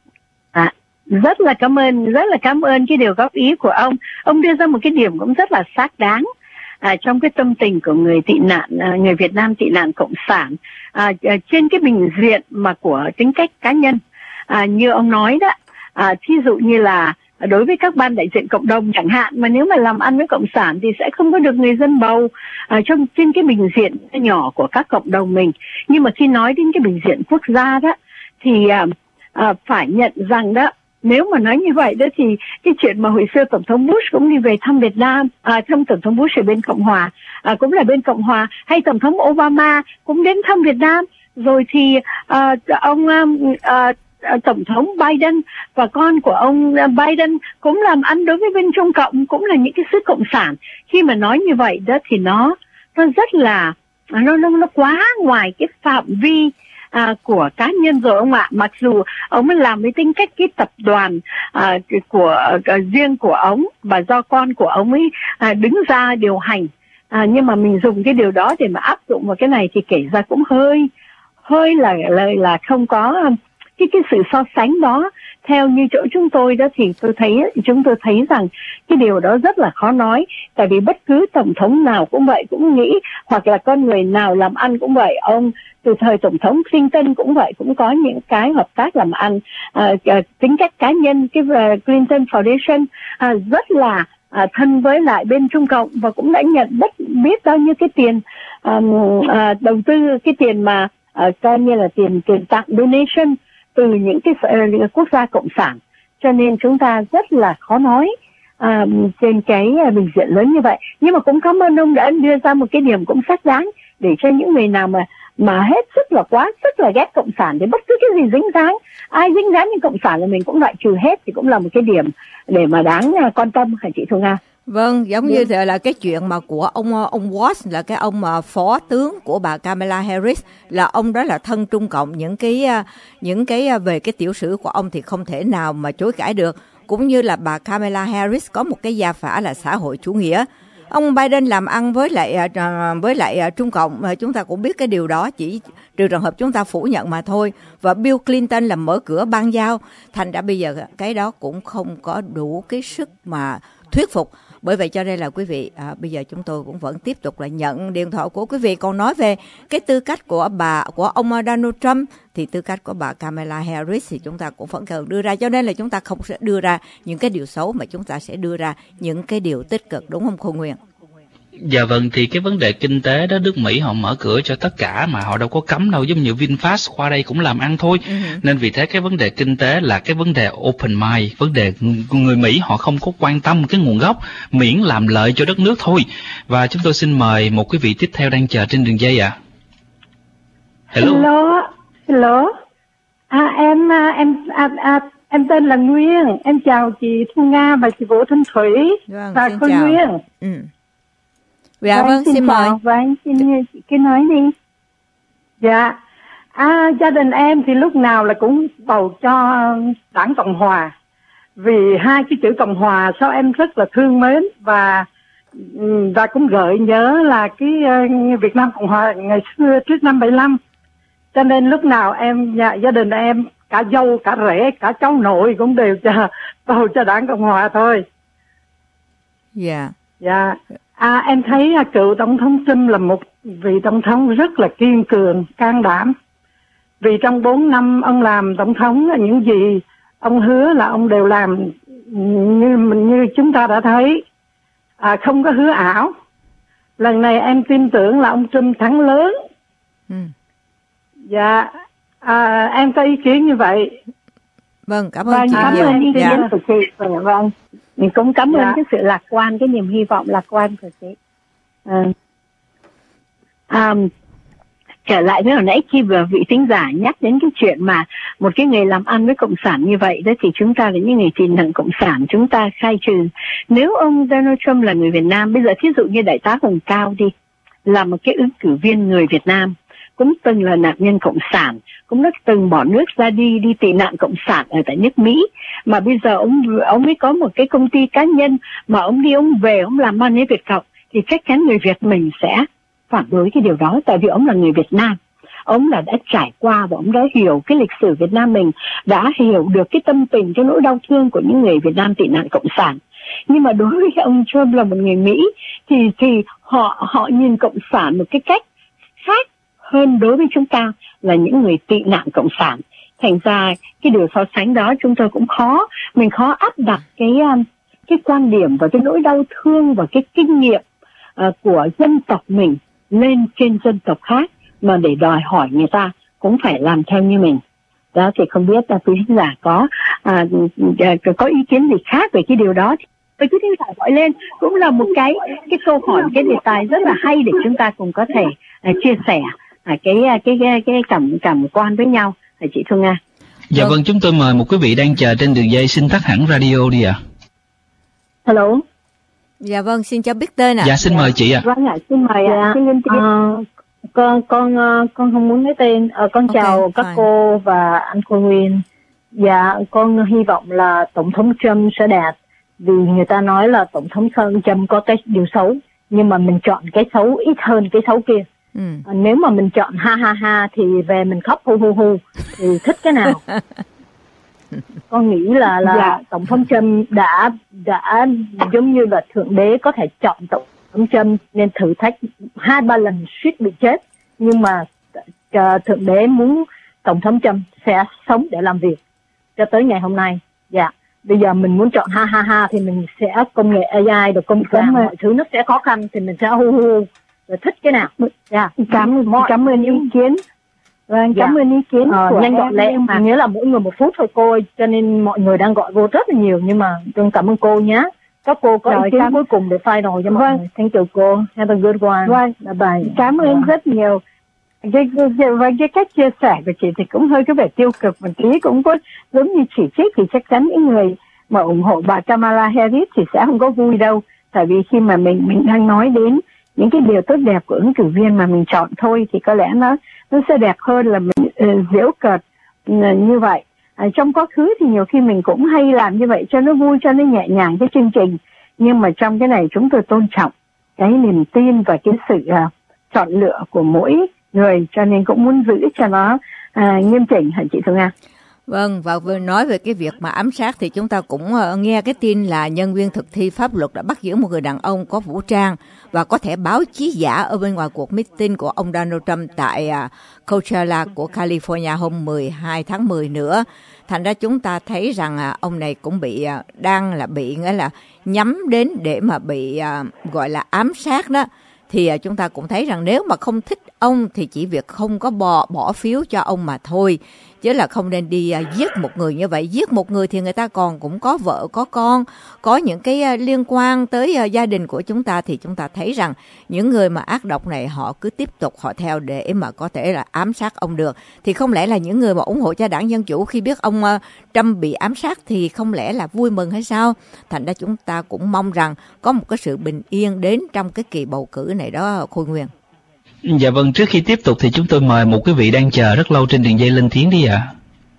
À, rất là cảm ơn, rất là cảm ơn cái điều góp ý của ông. Ông đưa ra một cái điểm cũng rất là xác đáng. À, trong cái tâm tình của người tị nạn, à, người Việt Nam tị nạn cộng sản, à, à, trên cái bình diện mà của tính cách cá nhân, à, như ông nói đó, à, thí dụ như là đối với các ban đại diện cộng đồng chẳng hạn, mà nếu mà làm ăn với cộng sản thì sẽ không có được người dân bầu à, trong trên cái bình diện nhỏ của các cộng đồng mình. Nhưng mà khi nói đến cái bình diện quốc gia đó thì à, à, phải nhận rằng đó, nếu mà nói như vậy đó thì cái chuyện mà hồi xưa Tổng thống Bush cũng đi về thăm Việt Nam, à, thăm Tổng thống Bush ở bên Cộng hòa, à, cũng là bên Cộng hòa, hay Tổng thống Obama cũng đến thăm Việt Nam, rồi thì à, ông à, à, Tổng thống Biden và con của ông Biden cũng làm ăn đối với bên Trung Cộng, cũng là những cái xứ cộng sản. Khi mà nói như vậy đó thì nó nó rất là nó nó nó quá ngoài cái phạm vi À, của cá nhân rồi ông ạ. Mặc dù ông ấy làm với tính cách cái tập đoàn à, của à, riêng của ông, và do con của ông ấy à, đứng ra điều hành, à, nhưng mà mình dùng cái điều đó để mà áp dụng vào cái này thì kể ra cũng hơi hơi là là, là không có cái cái sự so sánh đó. Theo như chỗ chúng tôi đó thì tôi thấy chúng tôi thấy rằng cái điều đó rất là khó nói, tại vì bất cứ tổng thống nào cũng vậy, cũng nghĩ, hoặc là con người nào làm ăn cũng vậy. Ông từ thời tổng thống Clinton cũng vậy, cũng có những cái hợp tác làm ăn à, tính cách cá nhân. Cái uh, Clinton Foundation à, rất là à, thân với lại bên Trung Cộng, và cũng đã nhận bất biết bao nhiêu cái tiền um, à, đầu tư, cái tiền mà à, coi như là tiền tiền tặng donation từ những cái uh, quốc gia cộng sản. Cho nên chúng ta rất là khó nói à, trên cái uh, bình diện lớn như vậy. Nhưng mà cũng cảm ơn ông đã đưa ra một cái điểm cũng xác đáng, để cho những người nào mà mà hết sức là quá sức là ghét cộng sản, thì bất cứ cái gì dính dáng, ai dính dáng với cộng sản là mình cũng loại trừ hết, thì cũng là một cái điểm để mà đáng uh, quan tâm hả chị Thu Nga? Vâng, giống như thế là cái chuyện mà của ông ông Watts, là cái ông mà phó tướng của bà Kamala Harris, là ông đó là thân Trung Cộng. Những cái những cái về cái tiểu sử của ông thì không thể nào mà chối cãi được. Cũng như là bà Kamala Harris có một cái gia phả là xã hội chủ nghĩa. Ông Biden làm ăn với lại với lại Trung Cộng, chúng ta cũng biết cái điều đó, chỉ trừ trường hợp chúng ta phủ nhận mà thôi. Và Bill Clinton là mở cửa bang giao, thành ra bây giờ cái đó cũng không có đủ cái sức mà thuyết phục. Bởi vậy cho nên là quý vị, à, bây giờ chúng tôi cũng vẫn tiếp tục là nhận điện thoại của quý vị. Còn nói về cái tư cách của bà của ông Donald Trump, thì tư cách của bà Kamala Harris thì chúng ta cũng vẫn cần đưa ra. Cho nên là chúng ta không sẽ đưa ra những cái điều xấu, mà chúng ta sẽ đưa ra những cái điều tích cực, đúng không cô Nguyên? Dạ vâng, thì cái vấn đề kinh tế đó, nước Mỹ họ mở cửa cho tất cả mà họ đâu có cấm đâu, giống như VinFast qua đây cũng làm ăn thôi. Uh-huh. Nên vì thế cái vấn đề kinh tế là cái vấn đề open mind, vấn đề người Mỹ họ không có quan tâm cái nguồn gốc, miễn làm lợi cho đất nước thôi. Và chúng tôi xin mời một quý vị tiếp theo đang chờ trên đường dây ạ. À. Hello. Hello. Hello. À, em em à, à, em tên là Nguyên, em chào chị Thu Nga và chị Vũ Thanh Thủy vâng, và cô Nguyên. Ừ. Dạ vâng, xin, xin mời. Vâng, xin chị cứ nói đi. Dạ. À, gia đình em thì lúc nào là cũng bầu cho Đảng Cộng Hòa. Vì hai cái chữ Cộng Hòa sao em rất là thương mến và và cũng gợi nhớ là cái uh, Việt Nam Cộng Hòa ngày xưa trước năm bảy lăm. Cho nên lúc nào em nhà, gia đình em cả dâu cả rể cả cháu nội cũng đều cho bầu cho Đảng Cộng Hòa thôi. Dạ. Yeah. Dạ. À, em thấy uh, cựu tổng thống Trump là một vị tổng thống rất là kiên cường, can đảm. Vì trong bốn năm ông làm tổng thống, những gì ông hứa là ông đều làm như như chúng ta đã thấy, à, không có hứa ảo. Lần này em tin tưởng là ông Trump thắng lớn. Ừ. Dạ, à, em có ý kiến như vậy. Vâng, cảm ơn vâng, chị. Cảm ơn ý kiến dạ. của chị. Vâng, vâng. Mình cũng cảm ơn dạ. cái sự lạc quan, cái niềm hy vọng lạc quan của chị. À. À, trở lại với hồi nãy khi vừa vị thính giả nhắc đến cái chuyện mà một cái người làm ăn với cộng sản như vậy đó, thì chúng ta là những người tị nạn cộng sản, chúng ta khai trừ. Nếu ông Donald Trump là người Việt Nam, bây giờ thí dụ như đại tá Hồng Cao đi, là một cái ứng cử viên người Việt Nam, cũng từng là nạn nhân cộng sản, cũng đã từng bỏ nước ra đi đi tị nạn cộng sản ở tại nước Mỹ, mà bây giờ ông ông mới có một cái công ty cá nhân mà ông đi ông về ông làm ăn với Việt Cộng, thì chắc chắn người Việt mình sẽ phản đối cái điều đó, tại vì ông là người Việt Nam, ông là đã trải qua và ông đã hiểu cái lịch sử Việt Nam mình, đã hiểu được cái tâm tình, cái nỗi đau thương của những người Việt Nam tị nạn cộng sản. Nhưng mà đối với ông Trump là một người Mỹ thì thì họ họ nhìn cộng sản một cái cách khác hơn đối với chúng ta là những người tị nạn cộng sản. Thành ra cái điều so sánh đó chúng tôi cũng khó, mình khó áp đặt cái cái quan điểm và cái nỗi đau thương và cái kinh nghiệm uh, của dân tộc mình lên trên dân tộc khác, mà để đòi hỏi người ta cũng phải làm theo như mình. Đó thì không biết là quý khán giả có à, có ý kiến gì khác về cái điều đó. Với quý khán giả gọi lên cũng là một cái cái câu hỏi, cái đề tài rất là hay để chúng ta cùng có thể à, chia sẻ à, cái, cái cái cái cảm cảm quan với nhau. À, chị Thu Nga. Dạ vâng, chúng tôi mời một quý vị đang chờ trên đường dây, xin tắt hẳn radio đi ạ. À. Hello. Dạ vâng, xin cho biết tên ạ. À. Dạ xin dạ. mời chị ạ. À. Vâng ạ, xin mời ạ. À. Xin lên tiếng. À, con con con không muốn nói tên. À, con okay, chào các fine. cô và anh cô Nguyên. Dạ, con hy vọng là tổng thống Trump sẽ đạt, vì người ta nói là tổng thống Trump có cái điều xấu, nhưng mà mình chọn cái xấu ít hơn cái xấu kia. Ừ. À, nếu mà mình chọn ha ha ha thì về mình khóc hu hu hu, thì thích cái nào? Con nghĩ là là dạ. tổng thống Trump đã đã giống như là thượng đế có thể chọn tổng thống Trump nên thử thách hai ba lần suýt bị chết, nhưng mà uh, thượng đế muốn tổng thống Trump sẽ sống để làm việc cho tới ngày hôm nay. Dạ, bây giờ mình muốn chọn ha ha ha thì mình sẽ công nghệ a i, rồi công nghệ mọi thứ nó sẽ khó khăn thì mình sẽ hu hu, rồi thích cái nào? Dạ, cảm cảm ơn ý kiến. Vâng, cảm dạ. ơn ý kiến ờ, của nhanh gọn lẹ mà nghĩa là mỗi người một phút thôi cô ơi, cho nên mọi người đang gọi vô rất là nhiều, nhưng mà tôi cảm ơn cô nhé. Các cô có rồi, ý kiến cảm... cuối cùng để final cho mọi vâng. người. Thank you cô. Have a good one. Vâng. Bye bye. Cảm ơn rất nhiều. Cái, cái, cái, cái cách chia sẻ của chị thì cũng hơi có vẻ tiêu cực một tí, cũng có giống như chỉ trích, thì chắc chắn những người mà ủng hộ bà Kamala Harris thì sẽ không có vui đâu, tại vì khi mà mình mình đang nói đến những cái điều tốt đẹp của ứng cử viên mà mình chọn thôi, thì có lẽ nó nó sẽ đẹp hơn là mình uh, giễu cợt uh, như vậy. À, trong quá khứ thì nhiều khi mình cũng hay làm như vậy cho nó vui, cho nó nhẹ nhàng cái chương trình, nhưng mà trong cái này chúng tôi tôn trọng cái niềm tin và cái sự uh, chọn lựa của mỗi người, cho nên cũng muốn giữ cho nó uh, nghiêm chỉnh hả chị Thu Nga? Vâng, và vừa nói về cái việc mà ám sát thì chúng ta cũng nghe cái tin là nhân viên thực thi pháp luật đã bắt giữ một người đàn ông có vũ trang và có thể báo chí giả ở bên ngoài cuộc meeting của ông Donald Trump tại Coachella của California hôm mười hai tháng mười nữa. Thành ra chúng ta thấy rằng ông này cũng bị đang là bị nghĩa là nhắm đến để mà bị gọi là ám sát đó. Thì chúng ta cũng thấy rằng nếu mà không thích ông thì chỉ việc không có bỏ, bỏ phiếu cho ông mà thôi. Chứ là không nên đi uh, giết một người như vậy. Giết một người thì người ta còn cũng có vợ, có con, có những cái uh, liên quan tới uh, gia đình của chúng ta. Thì chúng ta thấy rằng những người mà ác độc này họ cứ tiếp tục họ theo để mà có thể là ám sát ông được. Thì không lẽ là những người mà ủng hộ cho đảng Dân Chủ khi biết ông uh, Trump bị ám sát thì không lẽ là vui mừng hay sao? Thành ra chúng ta cũng mong rằng có một cái sự bình yên đến trong cái kỳ bầu cử này đó, Khôi Nguyên. Dạ vâng, trước khi tiếp tục thì chúng tôi mời một quý vị đang chờ rất lâu trên đường dây lên tiếng đi ạ.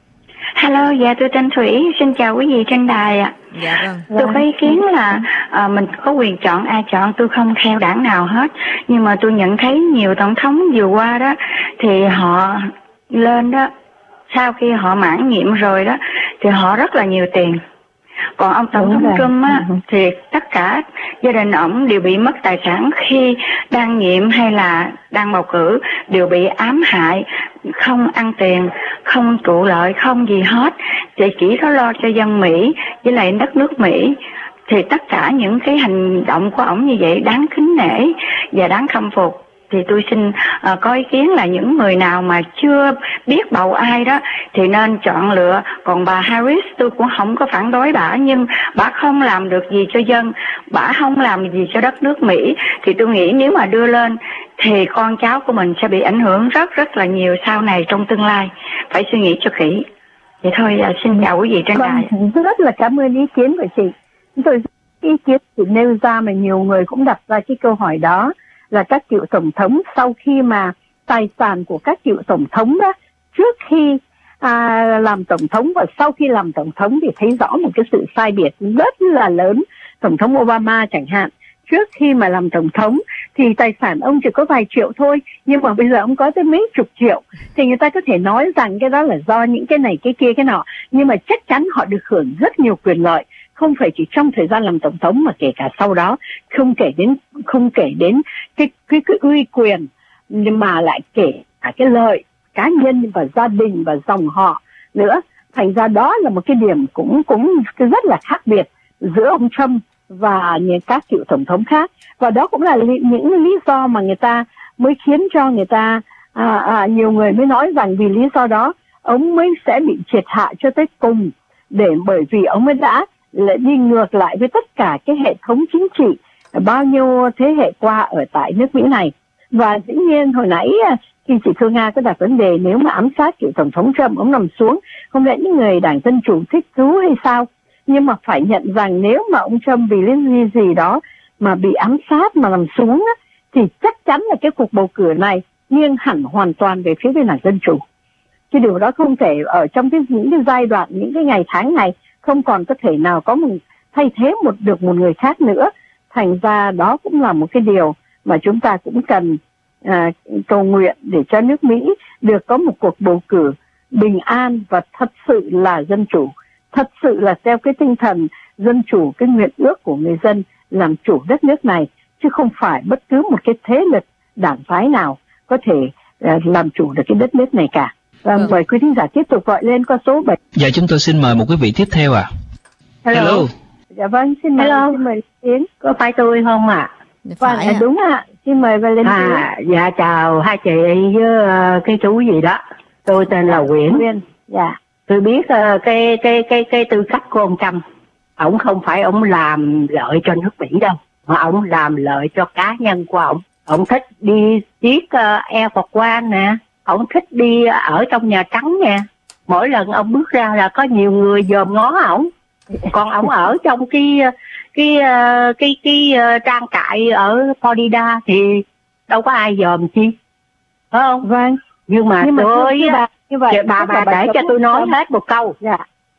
Hello, dạ tôi tên Thủy, xin chào quý vị trên đài ạ. Dạ vâng. Tôi có ý kiến là à, mình có quyền chọn ai chọn, tôi không theo đảng nào hết. Nhưng mà tôi nhận thấy nhiều tổng thống vừa qua đó thì họ lên đó, sau khi họ mãn nhiệm rồi đó thì họ rất là nhiều tiền. Còn ông tổng thống Trump á, thì tất cả gia đình ổng đều bị mất tài sản khi đang nhiệm hay là đang bầu cử, đều bị ám hại, không ăn tiền, không trụ lợi, không gì hết, chỉ chỉ có lo cho dân Mỹ với lại đất nước Mỹ. Thì tất cả những cái hành động của ổng như vậy đáng kính nể và đáng khâm phục. Thì tôi xin uh, có ý kiến là những người nào mà chưa biết bầu ai đó thì nên chọn lựa. Còn bà Harris tôi cũng không có phản đối bà, nhưng bà không làm được gì cho dân, bà không làm gì cho đất nước Mỹ. Thì tôi nghĩ nếu mà đưa lên thì con cháu của mình sẽ bị ảnh hưởng rất rất là nhiều sau này trong tương lai. Phải suy nghĩ cho kỹ. Vậy thôi, uh, xin chào quý vị trên đài. Tôi rất là cảm ơn ý kiến của chị. Tôi ý kiến chị nêu ra mà nhiều người cũng đặt ra cái câu hỏi đó, là các cựu tổng thống sau khi mà tài sản của các cựu tổng thống đó trước khi à, làm tổng thống và sau khi làm tổng thống thì thấy rõ một cái sự sai biệt rất là lớn. Tổng thống Obama chẳng hạn, trước khi mà làm tổng thống thì tài sản ông chỉ có vài triệu thôi, nhưng mà bây giờ ông có tới mấy chục triệu. Thì người ta có thể nói rằng cái đó là do những cái này cái kia cái nọ, nhưng mà chắc chắn họ được hưởng rất nhiều quyền lợi, không phải chỉ trong thời gian làm tổng thống mà kể cả sau đó, không kể đến không kể đến cái cái cái uy quyền, nhưng mà lại kể cả cái lợi cá nhân và gia đình và dòng họ nữa. Thành ra đó là một cái điểm cũng cũng rất là khác biệt giữa ông Trump và những các cựu tổng thống khác, và đó cũng là li, những lý do mà người ta mới khiến cho người ta à, à, nhiều người mới nói rằng vì lý do đó ông mới sẽ bị triệt hạ cho tới cùng, để bởi vì ông mới đã lại đi ngược lại với tất cả cái hệ thống chính trị bao nhiêu thế hệ qua ở tại nước Mỹ này. Và dĩ nhiên hồi nãy khi chị Phương Nga có đặt vấn đề nếu mà ám sát cựu tổng thống Trump ông nằm xuống, không lẽ những người đảng Dân Chủ thích cứu hay sao? Nhưng mà phải nhận rằng nếu mà ông Trump vì lý gì gì đó mà bị ám sát mà nằm xuống á, thì chắc chắn là cái cuộc bầu cử này nghiêng hẳn hoàn toàn về phía bên đảng Dân Chủ. Cái điều đó không thể ở trong cái, những cái giai đoạn, những cái ngày tháng này không còn có thể nào có một thay thế một được một người khác nữa. Thành ra đó cũng là một cái điều mà chúng ta cũng cần à, cầu nguyện để cho nước Mỹ được có một cuộc bầu cử bình an và thật sự là dân chủ, thật sự là theo cái tinh thần dân chủ, cái nguyện ước của người dân làm chủ đất nước này, chứ không phải bất cứ một cái thế lực đảng phái nào có thể uh, làm chủ được cái đất nước này cả. Và vâng. Mời quý thính giả tiếp tục gọi lên qua số bảy. Dạ chúng tôi xin mời một quý vị tiếp theo ạ. À. Hello. Hello. Dạ vâng, xin mời, Hello. Xin mời tiếng. Có phải tôi không ạ? À? Vâng, à, đúng ạ. À. Xin mời và lên tiếng. À, dạ chào hai chị với uh, cái chú gì đó. Tôi tên là Nguyễn. Nguyễn. Dạ. Tôi biết uh, cái cái cái cái tư cách của ông Trump. Ông không phải ông làm lợi cho nước Mỹ đâu, mà ông làm lợi cho cá nhân của ông. Ông thích đi chiếc uh, Air Force One nè, ông thích đi ở trong Nhà Trắng nè. Mỗi lần ông bước ra là có nhiều người dòm ngó ổng. Còn ông ở trong cái cái cái cái, cái trang trại ở Florida thì đâu có ai dòm chi, phải không? Vâng. Nhưng mà, Nhưng mà tôi bà, như vậy, bà bà, bà để cho tôi nói không? Hết một câu. Dạ.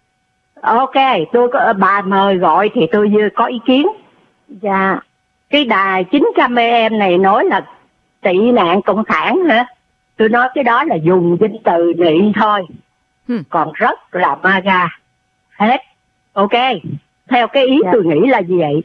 Ok, tôi có, bà mời gọi thì tôi có ý kiến. Dạ. Cái đài chín trăm A M này nói là tị nạn cộng sản hả? Tôi nói cái đó là dùng danh từ nị thôi. hmm. còn rất là MAGA hết. Ok, theo cái ý yeah. tôi nghĩ là gì vậy?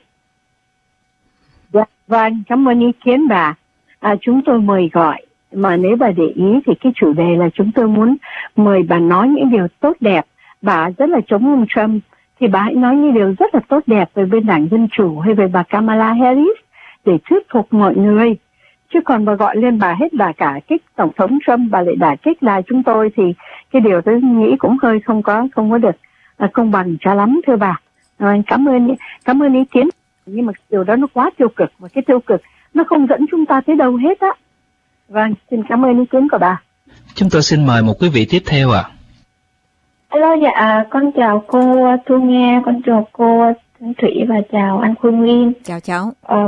Yeah. Vâng, cảm ơn ý kiến bà. À, chúng tôi mời gọi, mà nếu bà để ý thì cái chủ đề là chúng tôi muốn mời bà nói những điều tốt đẹp. Bà rất là chống ông Trump, thì bà hãy nói những điều rất là tốt đẹp về bên đảng Dân Chủ hay về bà Kamala Harris để thuyết phục mọi người. Chứ còn bà gọi lên bà hết đà cả kích Tổng thống Trump, bà lại đả kích là chúng tôi, thì cái điều tôi nghĩ cũng hơi không có không có được à, công bằng cho lắm thưa bà. Rồi, cảm ơn cảm ơn ý kiến, nhưng mà điều đó nó quá tiêu cực, và cái tiêu cực nó không dẫn chúng ta tới đâu hết á. Vâng, xin cảm ơn ý kiến của bà. Chúng tôi xin mời một quý vị tiếp theo ạ. À. Alo, dạ, con chào cô Thu Nga, con chào cô Thanh Thủy và chào anh Khôi Nguyên. Chào cháu. Um,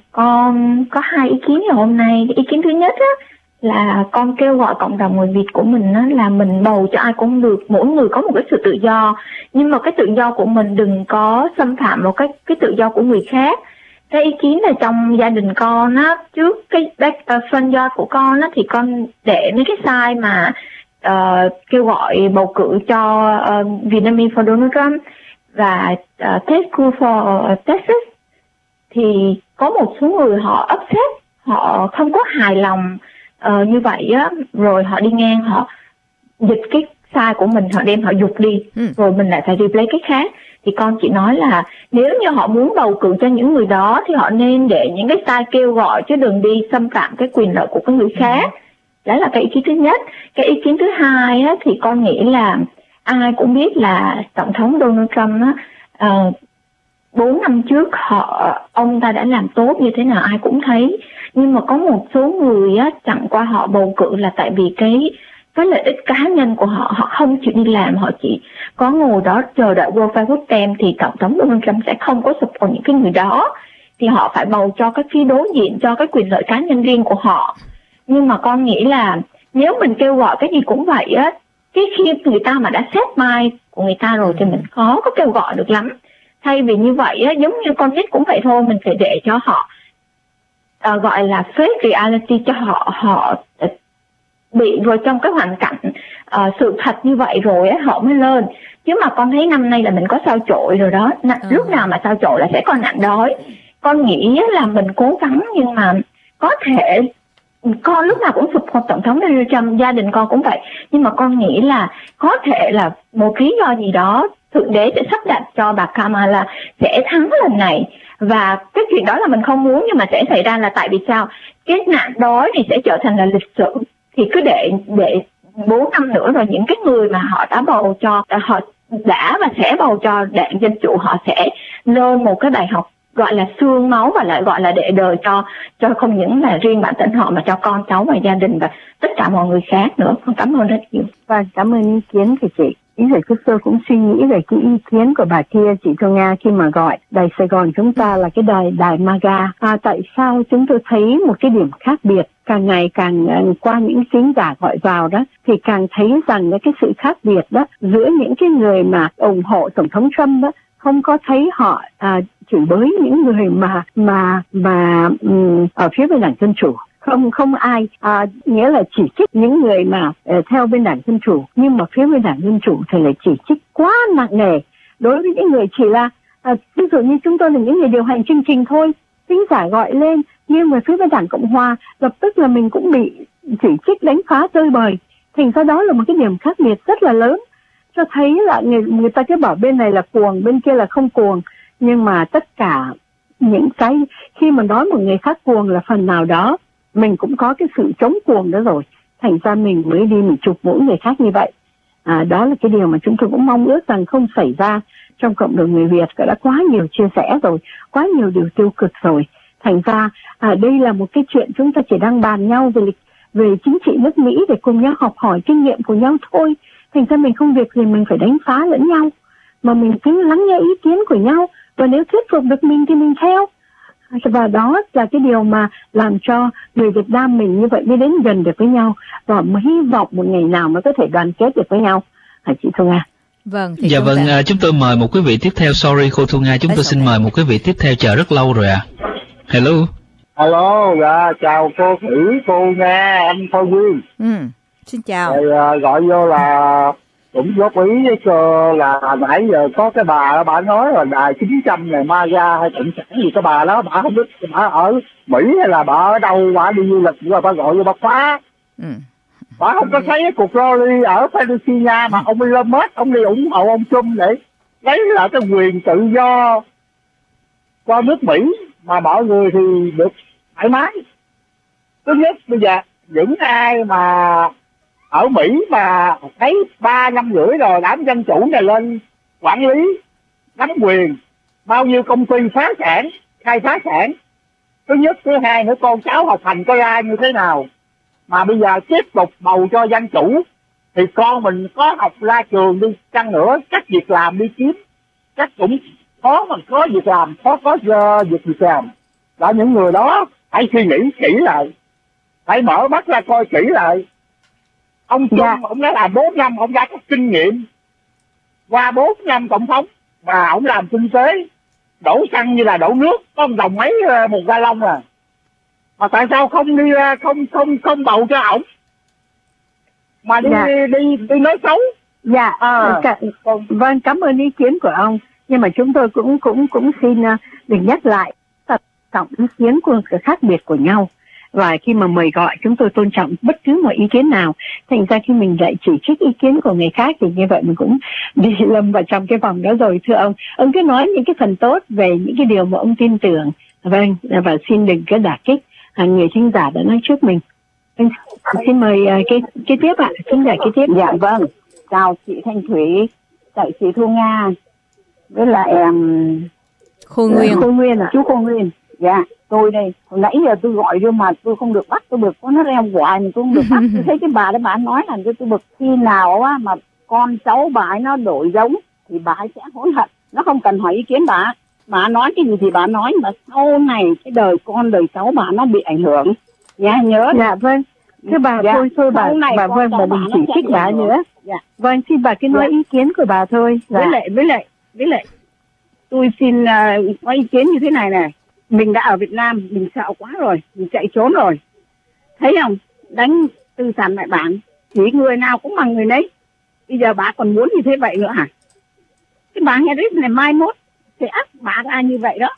con có hai ý kiến ngày hôm nay. Ý kiến thứ nhất á, là con kêu gọi cộng đồng người Việt của mình á, là mình bầu cho ai cũng được, mỗi người có một cái sự tự do, nhưng mà cái tự do của mình đừng có xâm phạm vào cái cái tự do của người khác. Cái ý kiến là trong gia đình con á, trước cái back uh, front yard của con á, thì con để mấy cái sign mà uh, kêu gọi bầu cử cho uh, Vietnamese for Donald Trump và uh, Ted Cruz for uh, Texas. Thì có một số người họ upset, họ không có hài lòng uh, như vậy á, rồi họ đi ngang, họ dịch cái sai của mình, họ đem họ dục đi, ừ. rồi mình lại phải replace cái khác. Thì con chỉ nói là nếu như họ muốn bầu cử cho những người đó thì họ nên để những cái sai kêu gọi, chứ đừng đi xâm phạm cái quyền lợi của cái người khác. Đó là cái ý kiến thứ nhất. Cái ý kiến thứ hai á, thì con nghĩ là ai cũng biết là Tổng thống Donald Trump á, uh, bốn năm trước họ ông ta đã làm tốt như thế nào ai cũng thấy, nhưng mà có một số người á, chẳng qua họ bầu cử là tại vì cái cái lợi ích cá nhân của họ, họ không chịu đi làm, họ chỉ có ngồi đó chờ đợi welfare vote stamp, thì Tổng thống Donald Trump sẽ không có support những cái người đó, thì họ phải bầu cho cái phía đối diện, cho cái quyền lợi cá nhân riêng của họ. Nhưng mà con nghĩ là nếu mình kêu gọi cái gì cũng vậy á, cái khi người ta mà đã set mind của người ta rồi thì mình khó có kêu gọi được lắm. Thay vì như vậy á, giống như con nít cũng vậy thôi, mình phải để cho họ uh, gọi là fake reality, cho họ họ uh, bị rồi trong cái hoàn cảnh uh, sự thật như vậy rồi á, họ mới lên. Chứ mà con thấy năm nay là mình có sao chổi rồi đó, N- ừ. lúc nào mà sao chổi là sẽ còn nạn đói. Con nghĩ là mình cố gắng, nhưng mà có thể con lúc nào cũng support Tổng thống Donald Trump, gia đình con cũng vậy, nhưng mà con nghĩ là có thể là một lý do gì đó Thượng Đế sẽ sắp đặt cho bà Kamala sẽ thắng lần này. Và cái chuyện đó là mình không muốn, nhưng mà sẽ xảy ra là tại vì sao? Cái nạn đói thì sẽ trở thành là lịch sử. Thì cứ để để bốn năm nữa rồi những cái người mà họ đã bầu cho, họ đã và sẽ bầu cho đảng Dân Chủ, họ sẽ lên một cái bài học gọi là xương máu, và lại gọi là để đời cho cho không những là riêng bản thân họ mà cho con cháu và gia đình và tất cả mọi người khác nữa. Con cảm ơn rất nhiều. Và cảm ơn ý kiến của chị. Ý rồi chúng tôi cũng suy nghĩ về cái ý kiến của bà kia, chị Thu Nga, khi mà gọi Đài Sài Gòn chúng ta là cái đài đài MAGA. À, tại sao chúng tôi thấy một cái điểm khác biệt càng ngày càng qua những khán giả gọi vào đó, thì càng thấy rằng cái sự khác biệt đó giữa những cái người mà ủng hộ Tổng thống Trump đó, không có thấy họ à, chửi bới những người mà mà mà um, ở phía bên đảng Dân Chủ. Không không ai à, nghĩa là chỉ trích những người mà uh, theo bên đảng Dân Chủ, nhưng mà phía bên đảng Dân Chủ thì lại chỉ trích quá nặng nề đối với những người chỉ là uh, ví dụ như chúng tôi là những người điều hành chương trình thôi, thính giả gọi lên, nhưng mà phía bên đảng Cộng Hòa lập tức là mình cũng bị chỉ trích đánh phá tơi bời. Thành ra đó là một cái điểm khác biệt rất là lớn, cho thấy là người người ta cứ bảo bên này là cuồng, bên kia là không cuồng, nhưng mà tất cả những cái khi mà nói một người khác cuồng là phần nào đó mình cũng có cái sự chống cuồng đó rồi, thành ra mình mới đi mình chụp mỗi người khác như vậy. À, đó là cái điều mà chúng tôi cũng mong ước rằng không xảy ra trong cộng đồng người Việt. Đã quá nhiều chia sẻ rồi, quá nhiều điều tiêu cực rồi, thành ra à, đây là một cái chuyện chúng ta chỉ đang bàn nhau về lịch về chính trị nước Mỹ để cùng nhau học hỏi kinh nghiệm của nhau thôi. Thành ra mình không việc gì mình phải đánh phá lẫn nhau, mà mình cứ lắng nghe ý kiến của nhau, và nếu thuyết phục được mình thì mình theo. Và đó là cái điều mà làm cho người Việt Nam mình như vậy mới đến gần được với nhau, và mới hy vọng một ngày nào mới có thể đoàn kết được với nhau. Hả chị Thu Nga? Vâng. Dạ vâng, ta... chúng tôi mời một quý vị tiếp theo. Sorry cô Thu Nga, chúng Đấy tôi xin mời một quý vị tiếp theo, chờ rất lâu rồi ạ. À. Hello. Hello, dạ, chào cô Thủy, cô Nga, anh Khôi Nguyên. Ừ, xin chào. Rồi, uh, gọi vô là cũng góp ý với cơ là nãy giờ có cái bà bà nói là đài chín trăm này MAGA hay cộng sản gì, cái bà đó bà không biết bà ở Mỹ hay là bà ở đâu, bà đi du lịch rồi bà gọi vô bà phá. Ừ. Bà không có thấy cuộc rally ở Pennsylvania mà ông Elon Musk ông đi ủng hộ ông Trump để lấy lại cái quyền tự do qua nước Mỹ mà mọi người thì được thoải mái. Thứ nhất bây giờ những ai mà ở Mỹ mà thấy ba năm rưỡi rồi đám dân chủ này lên quản lý nắm quyền, bao nhiêu công ty phá sản, khai phá sản. Thứ nhất, thứ hai nữa con cháu học hành có ra như thế nào. Mà bây giờ tiếp tục bầu cho dân chủ thì con mình có học ra trường đi chăng nữa, chắc việc làm đi kiếm chắc cũng khó mà có việc làm, khó có uh, việc việc làm. Đã những người đó phải suy nghĩ kỹ lại, phải mở mắt ra coi kỹ lại. Ông Trump dạ. ông đã làm bốn năm, ông đã có kinh nghiệm qua bốn năm tổng thống mà ông làm kinh tế đổ xăng như là đổ nước, có một đồng mấy một ga lông à. Mà tại sao không đi không không không bầu cho ổng mà đi dạ. đi, đi đi nói xấu? Dạ, à. Cả, vâng, cảm ơn ý kiến của ông. Nhưng mà chúng tôi cũng cũng cũng xin uh, được nhắc lại tập trọng ý kiến của khác biệt của nhau. Và khi mà mời gọi chúng tôi tôn trọng bất cứ một ý kiến nào. Thành ra khi mình lại chỉ trích ý kiến của người khác thì như vậy mình cũng đi lâm vào trong cái vòng đó rồi. Thưa ông, ông cứ nói những cái phần tốt về những cái điều mà ông tin tưởng. Vâng, và xin đừng có đả kích người thính giả đã nói trước mình. Anh xin mời uh, cái cái tiếp ạ, thính giả cái tiếp. Dạ vâng, chào chị Thanh Thủy, chào chị Thu Nga, với lại um, Khôi Nguyên. Khôi Nguyên à, chú Khôi Nguyên. Dạ, tôi đây, hồi nãy giờ tôi gọi vô mà tôi không được bắt, tôi bực có nó reo hoài mà tôi không được bắt. Tôi thấy cái bà đó bà nói là tôi tôi bực, khi nào á mà con cháu bà ấy nó đổi giống thì bà ấy sẽ hối hận, nó không cần hỏi ý kiến bà. Bà nói cái gì thì bà nói, mà sau này cái đời con đời cháu bà nó bị ảnh hưởng. Dạ nhớ. Dạ vâng. Thưa bà, dạ. thôi thôi bà, bà vâng, bà đừng chỉ trích bà nữa. Dạ. Vâng, xin bà cứ nói dạ. ý kiến của bà thôi. Dạ. Với lại, với lại, với lại, tôi xin uh, nói ý kiến như thế này này. Mình đã ở Việt Nam, mình sợ quá rồi, mình chạy trốn rồi. Thấy không? Đánh tư sản lại bản, chỉ người nào cũng bằng người nấy. Bây giờ bà còn muốn như thế vậy nữa hả? Cái bà Harris này mai mốt sẽ áp bà ra như vậy đó.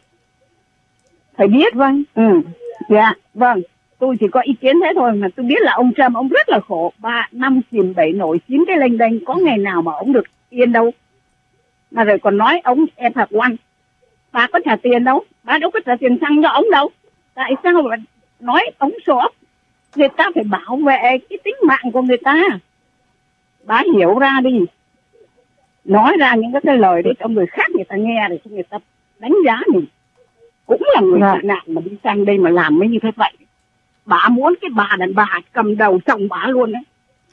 Phải biết. Vâng. Ừ. Dạ, vâng. Tôi chỉ có ý kiến thế thôi, mà tôi biết là ông Trump ông rất là khổ. Ba năm chìm bảy nổi chín cái lênh đênh, có ngày nào mà ông được yên đâu. Mà rồi còn nói ông em thật quan. Bà có trả tiền đâu, bà đâu có trả tiền xăng cho ông đâu. Tại sao mà nói ông sổ? Người ta phải bảo vệ cái tính mạng của người ta. Bà hiểu ra đi. Nói ra những cái lời để cho người khác người ta nghe, để cho người ta đánh giá mình. Cũng là người tị nạn mà đi sang đây mà làm mới như thế vậy. Bà muốn cái bà đàn bà cầm đầu chồng bà luôn đấy.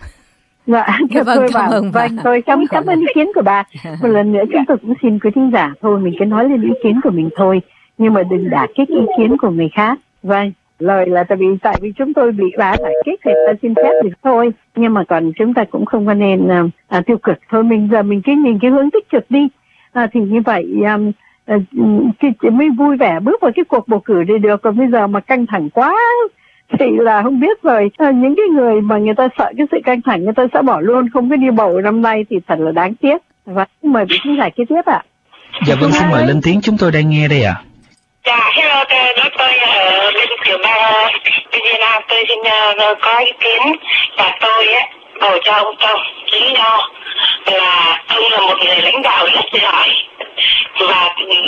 Dạ, vâng, tôi cảm ơn bà. Vâng, tôi cảm, cảm ơn ý kiến của bà. Một lần nữa chúng tôi cũng xin quý thính giả thôi, mình cứ nói lên ý kiến của mình thôi, nhưng mà đừng đả kích ý kiến của người khác. Vâng, lời là tại vì tại vì chúng tôi bị bà đả kích thì ta xin phép được thôi, nhưng mà còn chúng ta cũng không có nên à, tiêu cực thôi. Mình giờ mình cứ nhìn cái hướng tích cực đi, à, thì như vậy um, à, thì mới vui vẻ bước vào cái cuộc bầu cử đi được. Còn bây giờ mà căng thẳng quá thì là không biết rồi. À, những cái người mà người ta sợ cái sự căng thẳng, người ta sẽ bỏ luôn, không có đi bầu năm nay thì thật là đáng tiếc. Và mời vị khán giả kế tiếp ạ. Dạ vâng, xin mời lên tiếng, chúng tôi đang nghe đây ạ. À. Dạ, hello, tôi tôi ở bên tiểu bang Indiana, tôi xin uh, có ý kiến và tôi á bầu cho ông Trump. Lý do là ông là một người lãnh đạo rất giỏi và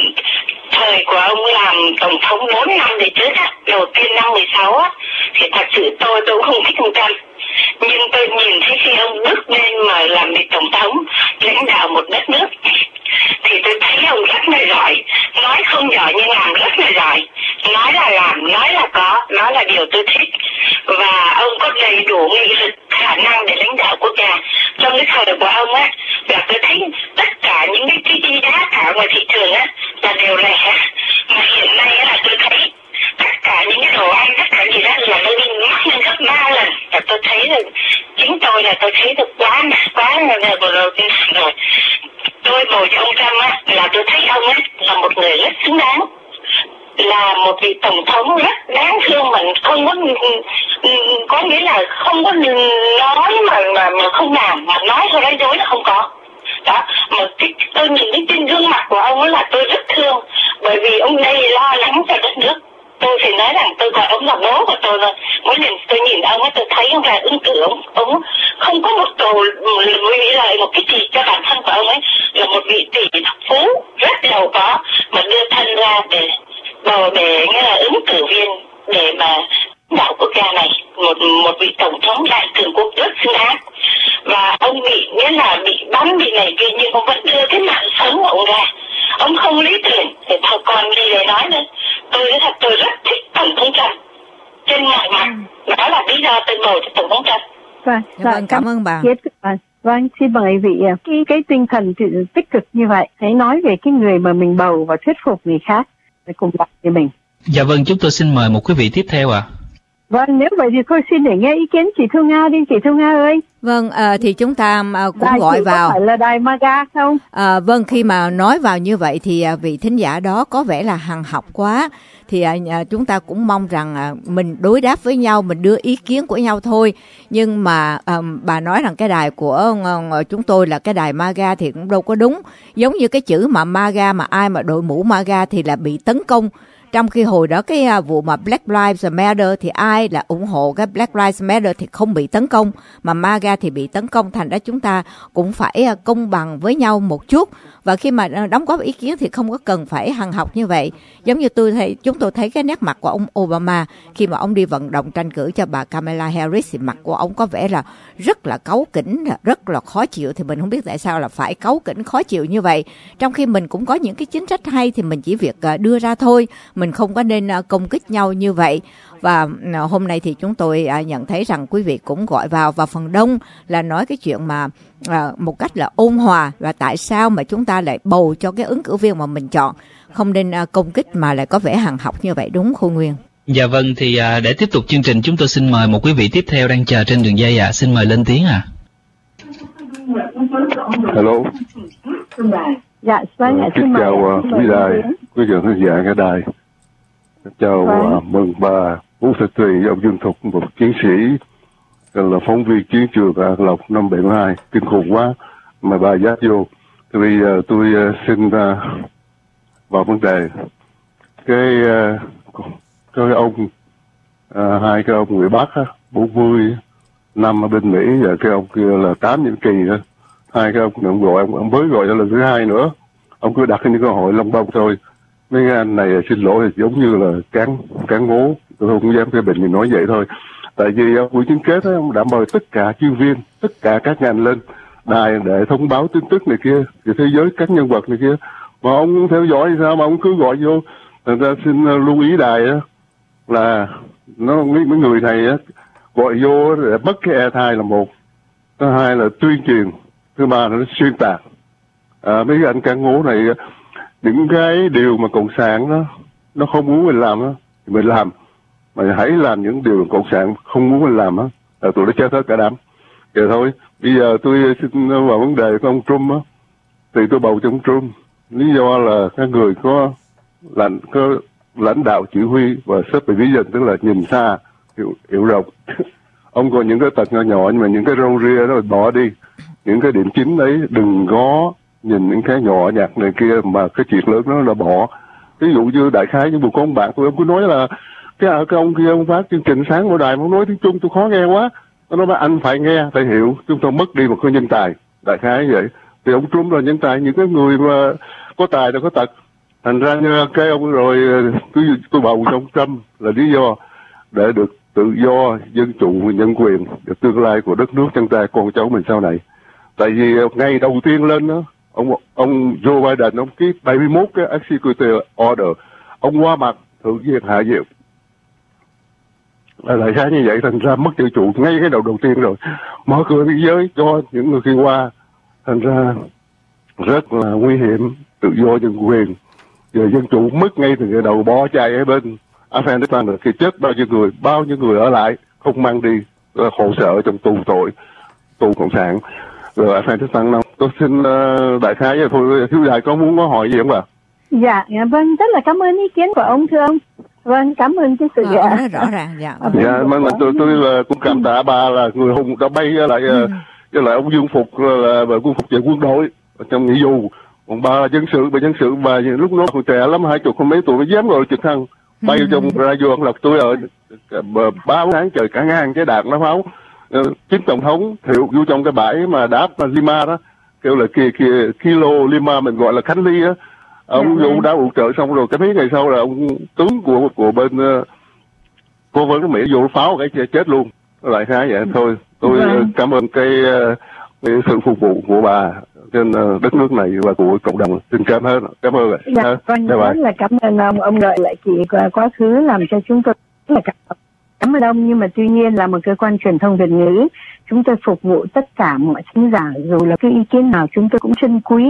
thời của ông làm tổng thống bốn năm về trước á, đầu tiên năm mười sáu á, thì thật sự tôi tôi cũng không thích ông Trump. Nhưng tôi nhìn thấy khi ông bước lên mà làm việc tổng thống, lãnh đạo một đất nước, thì tôi thấy ông rất là giỏi. Nói không giỏi nhưng làm rất là giỏi. Nói là làm, nói là có, nói là điều tôi thích. Và ông có đầy đủ nghị lực, khả năng để lãnh đạo quốc gia. Trong cái thời của ông á, là tôi thấy tất cả những cái cái, cái giá cả ngoài thị trường á là đều rẻ. Mà hiện nay là tôi thấy tất cả những cái đồ ăn, tất cả gì đó là nó đi mắc lên gấp ba lần. Và tôi thấy là chính tôi là tôi thấy được quá quá là vừa rồi rồi. Tôi bầu cho ông Trump á, là tôi thấy ông ấy là một người rất xứng đáng, là một vị tổng thống rất đáng thương, mà không muốn có nghĩa là không có nói mà mà mà không làm, mà nói thôi nói dối là không có. Đó, mà cái, tôi nhìn thấy trên gương mặt của ông ấy là tôi rất thương, bởi vì ông đây lo lắng cho đất nước. Tôi phải nói rằng tôi gọi ông là bố của tôi rồi. Mỗi lần tôi nhìn ông ấy tôi thấy ông là ứng cử, ông, ông không có một cầu vì lợi một cái gì cho bản thân của ông ấy, là một vị tỷ phú rất giàu có mà đưa thân ra để bầu để nghĩa là ứng cử viên để mà đạo quốc gia này, một một vị tổng thống đại cường quốc rất xứng đáng. Và ông bị nghĩa là bị bắn bị này kia, nhưng ông vẫn đưa cái mạng sống của ông ra. Ông không lấy tiền để thôi còn gì để nói nữa. Tôi nói thật, tôi rất thích tổng thống Trump trên mọi mặt. Đó là lý do tôi bầu cho tổng thống Trump. Vâng, dạ, vâng, cảm ơn bà. Vâng, vâng, xin mời vị cái cái tinh thần tích cực như vậy, hãy nói về cái người mà mình bầu và thuyết phục người khác để cùng gặp với mình. Dạ vâng, chúng tôi xin mời một quý vị tiếp theo ạ. À. Vâng, nếu vậy thì tôi xin để nghe ý kiến chị Thu Nga đi, chị Thu Nga ơi. Vâng, à, thì chúng ta à, cũng đài gọi vào. Có phải là đài MAGA không? À, vâng, khi mà nói vào như vậy thì à, vị thính giả đó có vẻ là hằng học quá. Thì à, chúng ta cũng mong rằng à, mình đối đáp với nhau, mình đưa ý kiến của nhau thôi. Nhưng mà à, bà nói rằng cái đài của à, chúng tôi là cái đài MAGA thì cũng đâu có đúng. Giống như cái chữ mà MAGA, mà ai mà đội mũ MAGA thì là bị tấn công. Trong khi hồi đó cái vụ mà Black Lives Matter thì ai là ủng hộ cái Black Lives Matter thì không bị tấn công, mà MAGA thì bị tấn công. Thành ra chúng ta cũng phải công bằng với nhau một chút. Và khi mà đóng góp ý kiến thì không có cần phải hằng học như vậy. Giống như tôi thấy, chúng tôi thấy cái nét mặt của ông Obama khi mà ông đi vận động tranh cử cho bà Kamala Harris thì mặt của ông có vẻ là rất là cáu kỉnh, rất là khó chịu. Thì mình không biết tại sao là phải cáu kỉnh khó chịu như vậy. Trong khi mình cũng có những cái chính sách hay thì mình chỉ việc đưa ra thôi. Mình không có nên công kích nhau như vậy. Và hôm nay thì chúng tôi nhận thấy rằng quý vị cũng gọi vào, và phần đông là nói cái chuyện mà một cách là ôn hòa, và tại sao mà chúng ta lại bầu cho cái ứng cử viên mà mình chọn. Không nên công kích mà lại có vẻ hằng học như vậy, đúng Khôi Nguyên? Dạ vâng, thì để tiếp tục chương trình chúng tôi xin mời một quý vị tiếp theo đang chờ trên đường dây ạ. À. Xin mời lên tiếng ạ. À. Hello. Dạ, vâng, uh, xin chào uh, quý đài, quý vị khán giả cả đài. Chào uh, mừng bà Vũ Thị Thùy, ông Dương Thục, một chiến sĩ là phóng viên chiến trường An Lộc năm bảy mươi hai, kinh khủng quá mà bà dắt vô. Thì bây giờ tôi uh, xin uh, vào vấn đề cái uh, cái ông uh, hai cái ông người Bắc á, bốn mươi năm ở bên Mỹ, và cái ông kia là tám nhiệm kỳ đó. Hai cái ông cũng gọi ông, ông mới gọi cho lần thứ hai nữa. Ông cứ đặt những câu hỏi lông bông thôi. Mấy anh này xin lỗi giống như là cán cán ngố, tôi không dám cái bệnh gì nói vậy thôi. Tại vì ông buổi chứng kết ấy, ông đã mời tất cả chuyên viên, tất cả các ngành lên đài để thông báo tin tức này kia, về thế giới các nhân vật này kia. Mà ông theo dõi thì sao mà ông cứ gọi vô. Thành ra xin lưu ý đài á, là nó mấy, mấy người này á gọi vô để mất cái airtime là một, thứ hai là tuyên truyền, thứ ba là nó xuyên tạc. À, mấy anh cán ngố này, những cái điều mà cộng sản đó nó không muốn mình làm đó thì mình làm, mà hãy làm những điều cộng sản không muốn mình làm đó là tụi nó chết hết cả đám. Vậy thôi, bây giờ tôi xin vào vấn đề của ông Trump á, thì tôi bầu cho ông Trump. Lý do là các người có lãnh có lãnh đạo chỉ huy và supervision, tức là nhìn xa, hiểu, hiểu rộng. Ông còn những cái tật nhỏ nhỏ nhưng mà những cái râu ria đó bỏ đi. Những cái điểm chính đấy đừng có nhìn những cái nhỏ nhặt này kia, mà cái chuyện lớn đó là bỏ. Ví dụ như đại khái như một con bạn tôi, ông cứ nói là cái, cái ông kia ông phát chương trình sáng của đài, ông nói tiếng Trung tôi khó nghe quá. Nó nói anh phải nghe, phải hiểu, chúng ta mất đi một cái nhân tài. Đại khái vậy. Thì ông Trump là nhân tài, những cái người mà có tài đâu có tật. Thành ra như cái ông rồi tôi, tôi bầu cho ông Trump là lý do để được tự do, dân chủ, nhân quyền, để tương lai của đất nước trong tay con cháu mình sau này. Tại vì ngày đầu tiên lên đó, ông ông Joe Biden ông ký bảy mươi mốt cái executive order, ông qua mặt thượng viện hạ viện. Là đại khái như vậy, thành ra mất tự chủ ngay cái đầu đầu tiên rồi, mở cửa biên giới cho những người khi qua, thành ra rất là nguy hiểm. Tự do, nhân quyền, giờ dân chủ mất ngay từ cái đầu, bỏ chạy ở bên Afghanistan rồi, khi chết bao nhiêu người, bao nhiêu người ở lại không mang đi khổ sở trong tù tội, tù cộng sản. Rồi Afghanistan đâu. Tôi xin uh, đại khái vậy thôi. Thiếu đại có muốn có hỏi gì không ạ? Dạ, vâng, rất là cảm ơn ý kiến của ông thưa ông. Vâng, cảm ơn cái sự Ờ, ông nói rõ ràng. Dạ, vâng. Dạ, mà, mà tôi, tôi là cũng cảm tạ bà là người hùng đã bay với lại ừ. với lại ông Dương Phục là, là, là quân phục về quân đội trong nghĩa vụ. Còn bà là dân sự, bà dân sự bà lúc đó còn trẻ lắm, hai chục không mấy tuổi mới dám rồi trực thăng bay ừ. trong radio An Lộc. Tôi ở ba bốn tháng trời cả ngang cái đạn nó pháo. Chính tổng thống Thiệu vô trong cái bãi mà đáp Lima đó, kêu là kia kia kilo Lima, mình gọi là Khánh Ly á. Ông vô đá ụ trợ xong rồi cái mấy ngày sau là ông tướng của của bên uh, cố vấn Mỹ vô pháo cái chết luôn. Lại khá vậy thôi. Tôi vâng. cảm ơn cái, uh, cái sự phục vụ của bà trên uh, đất nước này và của cộng đồng. Xin cảm ơn, cảm ơn. Dạ, vâng, rất là cảm ơn ông. Ông gợi lại chị quá khứ làm cho chúng tôi rất là cảm ơn. Cảm ơn ông, nhưng mà tuy nhiên là một cơ quan truyền thông Việt ngữ, chúng tôi phục vụ tất cả mọi thính giả, dù là cái ý kiến nào chúng tôi cũng trân quý,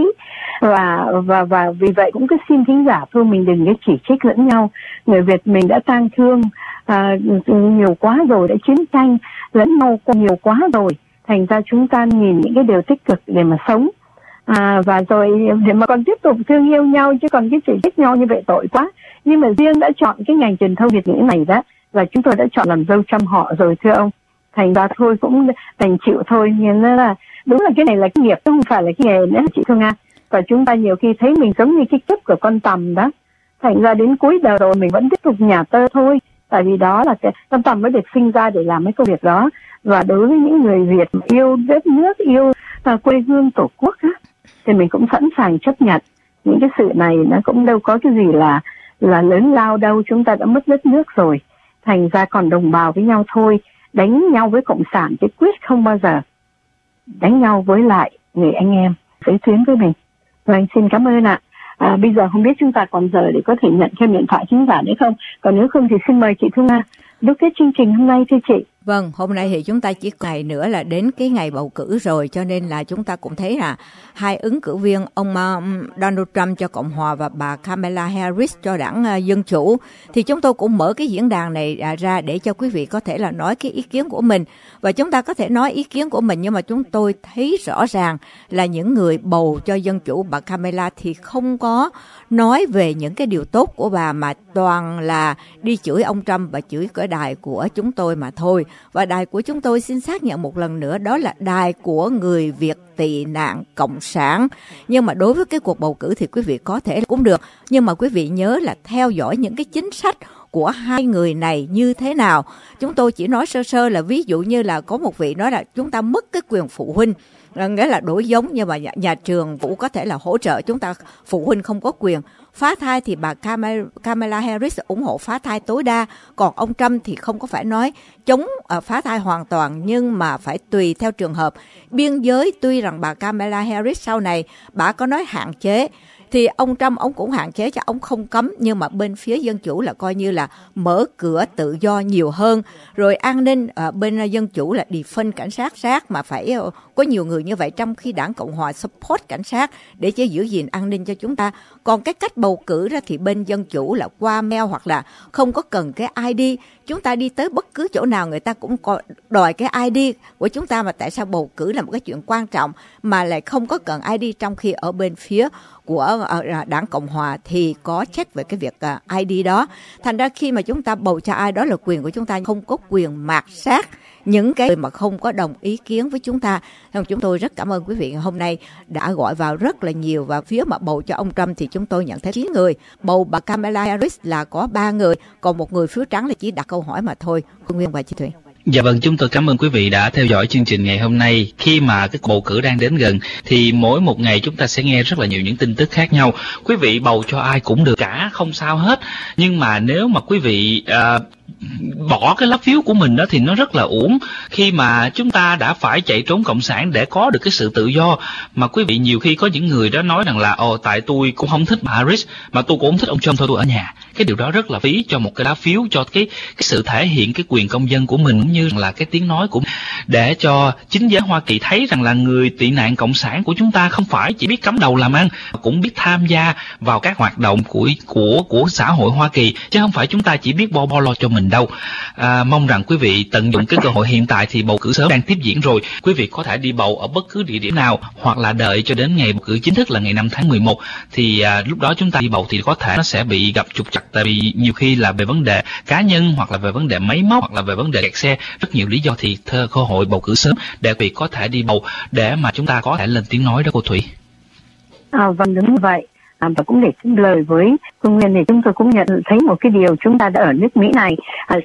và và và vì vậy cũng cứ xin thính giả thôi, mình đừng có chỉ trích lẫn nhau. Người Việt mình đã tang thương à, nhiều quá rồi, đã chiến tranh lẫn nhau nhiều quá rồi, thành ra chúng ta nhìn những cái điều tích cực để mà sống. À, và rồi để mà còn tiếp tục thương yêu nhau, chứ còn cái chỉ trích nhau như vậy tội quá. Nhưng mà riêng đã chọn cái ngành truyền thông Việt ngữ này đó, và chúng tôi đã chọn làm dâu trăm họ rồi thưa ông, thành ra thôi cũng đành chịu thôi. Nhưng là đúng là cái này là cái nghiệp, chứ không phải là cái nghề nữa chị Thu Nga. Và chúng ta nhiều khi thấy mình giống như cái kiếp của con tằm đó, thành ra đến cuối đời rồi mình vẫn tiếp tục nhả tơ thôi, tại vì đó là cái con tằm mới được sinh ra để làm mấy công việc đó. Và đối với những người Việt mà yêu đất nước, yêu uh, quê hương tổ quốc á, thì mình cũng sẵn sàng chấp nhận những cái sự này. Nó cũng đâu có cái gì là là lớn lao đâu, chúng ta đã mất đất nước rồi, thành ra còn đồng bào với nhau thôi. Đánh nhau với cộng sản chứ quyết không bao giờ đánh nhau với lại người anh em với tuyến với mình. Vâng, xin cảm ơn ạ. À, bây giờ không biết chúng ta còn giờ để có thể nhận thêm điện thoại thính giả nữa không? Còn nếu không thì xin mời chị Thu Nga đúc kết chương trình hôm nay thưa chị. Vâng, hôm nay thì chúng ta chỉ ngày nữa là đến cái ngày bầu cử rồi, cho nên là chúng ta cũng thấy là hai ứng cử viên, ông uh, Donald Trump cho Cộng hòa và bà Kamala Harris cho đảng uh, Dân Chủ, thì chúng tôi cũng mở cái diễn đàn này uh, ra để cho quý vị có thể là nói cái ý kiến của mình, và chúng ta có thể nói ý kiến của mình, nhưng mà chúng tôi thấy rõ ràng là những người bầu cho Dân Chủ bà Kamala thì không có nói về những cái điều tốt của bà, mà toàn là đi chửi ông Trump và chửi cái đài của chúng tôi mà thôi. Và đài của chúng tôi xin xác nhận một lần nữa, đó là đài của người Việt tị nạn cộng sản. Nhưng mà đối với cái cuộc bầu cử thì quý vị có thể cũng được, nhưng mà quý vị nhớ là theo dõi những cái chính sách của hai người này như thế nào. Chúng tôi chỉ nói sơ sơ là ví dụ như là có một vị nói là chúng ta mất cái quyền phụ huynh, nghĩa là đổi giống, nhưng mà nhà, nhà trường cũng có thể là hỗ trợ chúng ta, phụ huynh không có quyền. Phá thai thì bà Kamala Harris ủng hộ phá thai tối đa, còn ông Trump thì không có phải nói chống uh, phá thai hoàn toàn, nhưng mà phải tùy theo trường hợp. Biên giới tuy rằng bà Kamala Harris sau này bà có nói hạn chế, thì ông Trump ông cũng hạn chế cho ông không cấm, nhưng mà bên phía Dân Chủ là coi như là mở cửa tự do nhiều hơn. Rồi an ninh ở bên Dân Chủ là defund cảnh sát sát, mà phải có nhiều người như vậy, trong khi đảng Cộng hòa support cảnh sát để cho giữ gìn an ninh cho chúng ta. Còn cái cách bầu cử ra thì bên Dân Chủ là qua mail hoặc là không có cần cái i đê. Chúng ta đi tới bất cứ chỗ nào người ta cũng có đòi cái i đê của chúng ta, mà tại sao bầu cử là một cái chuyện quan trọng mà lại không có cần i đê, trong khi ở bên phía của đảng Cộng hòa thì có check về cái việc i đê đó. Thành ra khi mà chúng ta bầu cho ai đó là quyền của chúng ta, không có quyền mạt sát những cái người mà không có đồng ý kiến với chúng ta. Chúng tôi rất cảm ơn quý vị hôm nay đã gọi vào rất là nhiều, và phía mà bầu cho ông Trump thì chúng tôi nhận thấy chín người, bầu bà Kamala Harris là có ba người, còn một người phiếu trắng là chỉ đặt câu hỏi mà thôi. Phương Nguyên và chị Thủy. Dạ vâng, chúng tôi cảm ơn quý vị đã theo dõi chương trình ngày hôm nay. Khi mà cái bầu cử đang đến gần thì mỗi một ngày chúng ta sẽ nghe rất là nhiều những tin tức khác nhau. Quý vị bầu cho ai cũng được cả, không sao hết. Nhưng mà nếu mà quý vị à, bỏ cái lá phiếu của mình đó thì nó rất là uổng, khi mà chúng ta đã phải chạy trốn cộng sản để có được cái sự tự do. Mà quý vị nhiều khi có những người đó nói rằng là ồ tại tôi cũng không thích bà Harris, mà tôi cũng không thích ông Trump, thôi tôi ở nhà. Cái điều đó rất là phí cho một cái lá phiếu, cho cái cái sự thể hiện cái quyền công dân của mình, cũng như là cái tiếng nói của mình. để cho chính giới Hoa Kỳ thấy rằng là người tị nạn cộng sản của chúng ta không phải chỉ biết cắm đầu làm ăn, cũng biết tham gia vào các hoạt động của của của xã hội Hoa Kỳ, chứ không phải chúng ta chỉ biết bo bo lo cho mình đâu. À, mong rằng quý vị tận dụng cái cơ hội hiện tại thì bầu cử sớm đang tiếp diễn rồi, quý vị có thể đi bầu ở bất cứ địa điểm nào, hoặc là đợi cho đến ngày bầu cử chính thức là ngày năm tháng mười một, thì à, lúc đó chúng ta đi bầu thì có thể nó sẽ bị gặp trục trặc, tại vì nhiều khi là về vấn đề cá nhân, hoặc là về vấn đề máy móc, hoặc là về vấn đề kẹt xe, rất nhiều lý do, thì thơ cơ hội bầu cử sớm để quý vị có thể đi bầu để mà chúng ta có thể lên tiếng nói đó cô Thủy. À, vâng, đúng như vậy. À, và cũng để xin lời với cô Nguyên thì chúng tôi cũng nhận thấy một cái điều, chúng ta đã ở nước Mỹ này à,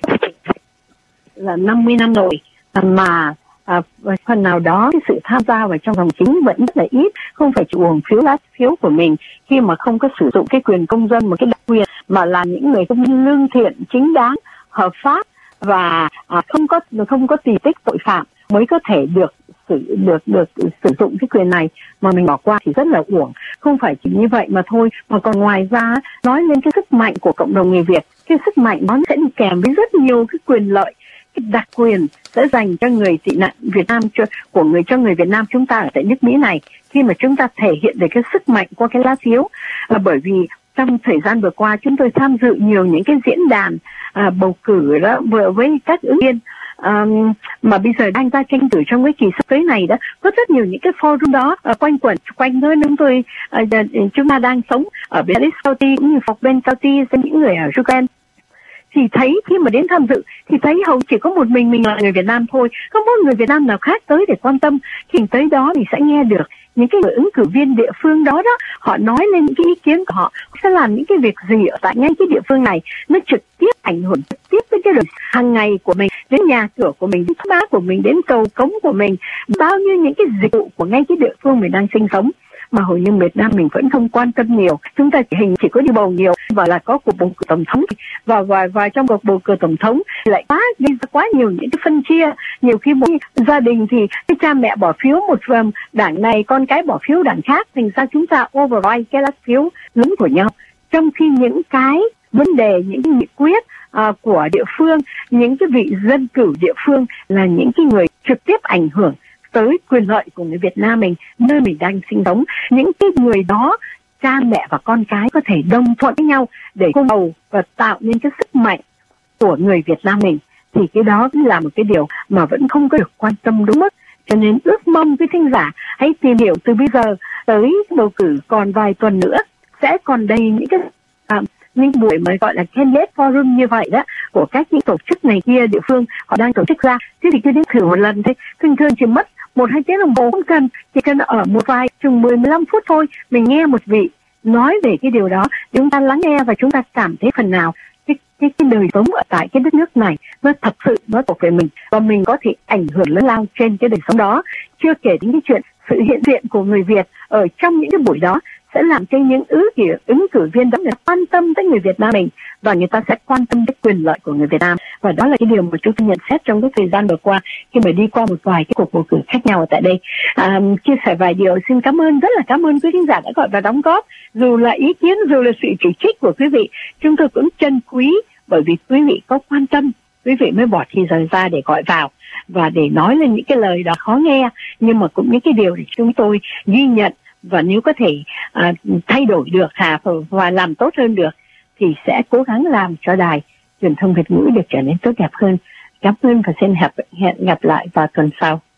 là năm mươi năm rồi, à, mà à, phần nào đó cái sự tham gia vào trong dòng chính vẫn rất là ít, không phải chỉ uổng phiếu lá phiếu của mình khi mà không có sử dụng cái quyền công dân, một cái đặc quyền, mà là những người công dân lương thiện, chính đáng, hợp pháp và à, không có không có tì tích tội phạm mới có thể được sử được được sử dụng cái quyền này, mà mình bỏ qua thì rất là uổng. Không phải chỉ như vậy mà thôi, mà còn ngoài ra nói lên cái sức mạnh của cộng đồng người Việt, cái sức mạnh nó sẽ đi kèm với rất nhiều cái quyền lợi, cái đặc quyền sẽ dành cho người tị nạn Việt Nam, cho của người cho người Việt Nam chúng ta ở tại nước Mỹ này, khi mà chúng ta thể hiện được cái sức mạnh qua cái lá phiếu. À, bởi vì trong thời gian vừa qua chúng tôi tham dự nhiều những cái diễn đàn à, bầu cử đó vừa với các ứng viên Um, mà bây giờ đang ra tranh cử trong cái kỳ sắp tới này đó, có rất nhiều những cái forum đó uh, quanh quẩn quanh nơi chúng tôi uh, chúng ta đang sống ở bên Harris County cũng như Fort Bend County, những người ở Ukraine thì thấy khi mà đến tham dự thì thấy hầu chỉ có một mình mình là người Việt Nam thôi, không có người Việt Nam nào khác tới để quan tâm. Khi tới đó thì sẽ nghe được những cái người ứng cử viên địa phương đó đó, họ nói lên những cái ý kiến của họ sẽ làm những cái việc gì ở tại ngay cái địa phương này, nó trực tiếp ảnh hưởng trực tiếp đến cái đời hàng ngày của mình, đến nhà cửa của mình, đến bá của mình, đến cầu cống của mình, bao nhiêu những cái dịch vụ của ngay cái địa phương mình đang sinh sống. Mà hầu như Việt Nam mình vẫn không quan tâm nhiều, chúng ta chỉ hình chỉ có đi bầu nhiều và là có cuộc bầu cử tổng thống, và và và trong cuộc bầu cử tổng thống lại quá gây ra quá nhiều những cái phân chia. Nhiều khi một gia đình thì cái cha mẹ bỏ phiếu một đảng này, con cái bỏ phiếu đảng khác, thành ra chúng ta override cái lá phiếu lớn của nhau, trong khi những cái vấn đề, những cái nghị quyết uh, của địa phương, những cái vị dân cử địa phương là những cái người trực tiếp ảnh hưởng tới quyền lợi của người Việt Nam mình, nơi mình đang sinh sống. Những cái người đó, cha mẹ và con cái có thể đồng thuận với nhau để cùng bầu và tạo nên cái sức mạnh của người Việt Nam mình, thì cái đó cũng là một cái điều mà vẫn không có được quan tâm đúng mức. Cho nên ước mong quý thính giả hãy tìm hiểu từ bây giờ tới bầu cử còn vài tuần nữa, sẽ còn đầy những cái à, những buổi mới gọi là candidate forum như vậy đó, của các những tổ chức này kia địa phương họ đang tổ chức ra. Thế thì cứ đến thử một lần thôi, thường thường chỉ mất một hai tiếng đồng hồ, không cần, chỉ cần ở một vài chừng mười mười lăm phút thôi, mình nghe một vị nói về cái điều đó, chúng ta lắng nghe và chúng ta cảm thấy phần nào cái cái cái đời sống ở tại cái đất nước này nó thật sự nó thuộc về mình, và mình có thể ảnh hưởng lớn lao trên cái đời sống đó. Chưa kể đến cái chuyện sự hiện diện của người Việt ở trong những cái buổi đó sẽ làm cho những ứng cử ứng cử viên đó người ta quan tâm tới người Việt Nam mình, và người ta sẽ quan tâm tới quyền lợi của người Việt Nam. Và đó là cái điều mà chúng tôi nhận xét trong cái thời gian vừa qua khi mà đi qua một vài cái cuộc bầu cử khác nhau ở tại đây. À, chia sẻ vài điều, xin cảm ơn, rất là cảm ơn quý khán giả đã gọi và đóng góp, dù là ý kiến, dù là sự chỉ trích của quý vị, chúng tôi cũng trân quý, bởi vì quý vị có quan tâm, quý vị mới bỏ thì giờ ra để gọi vào và để nói lên những cái lời đó khó nghe, nhưng mà cũng những cái điều để chúng tôi ghi nhận, và nếu có thể à, thay đổi được hà và làm tốt hơn được thì sẽ cố gắng làm cho đài truyền thông Việt ngữ được trở nên tốt đẹp hơn. Cảm ơn và xin hẹn gặp lại vào tuần sau.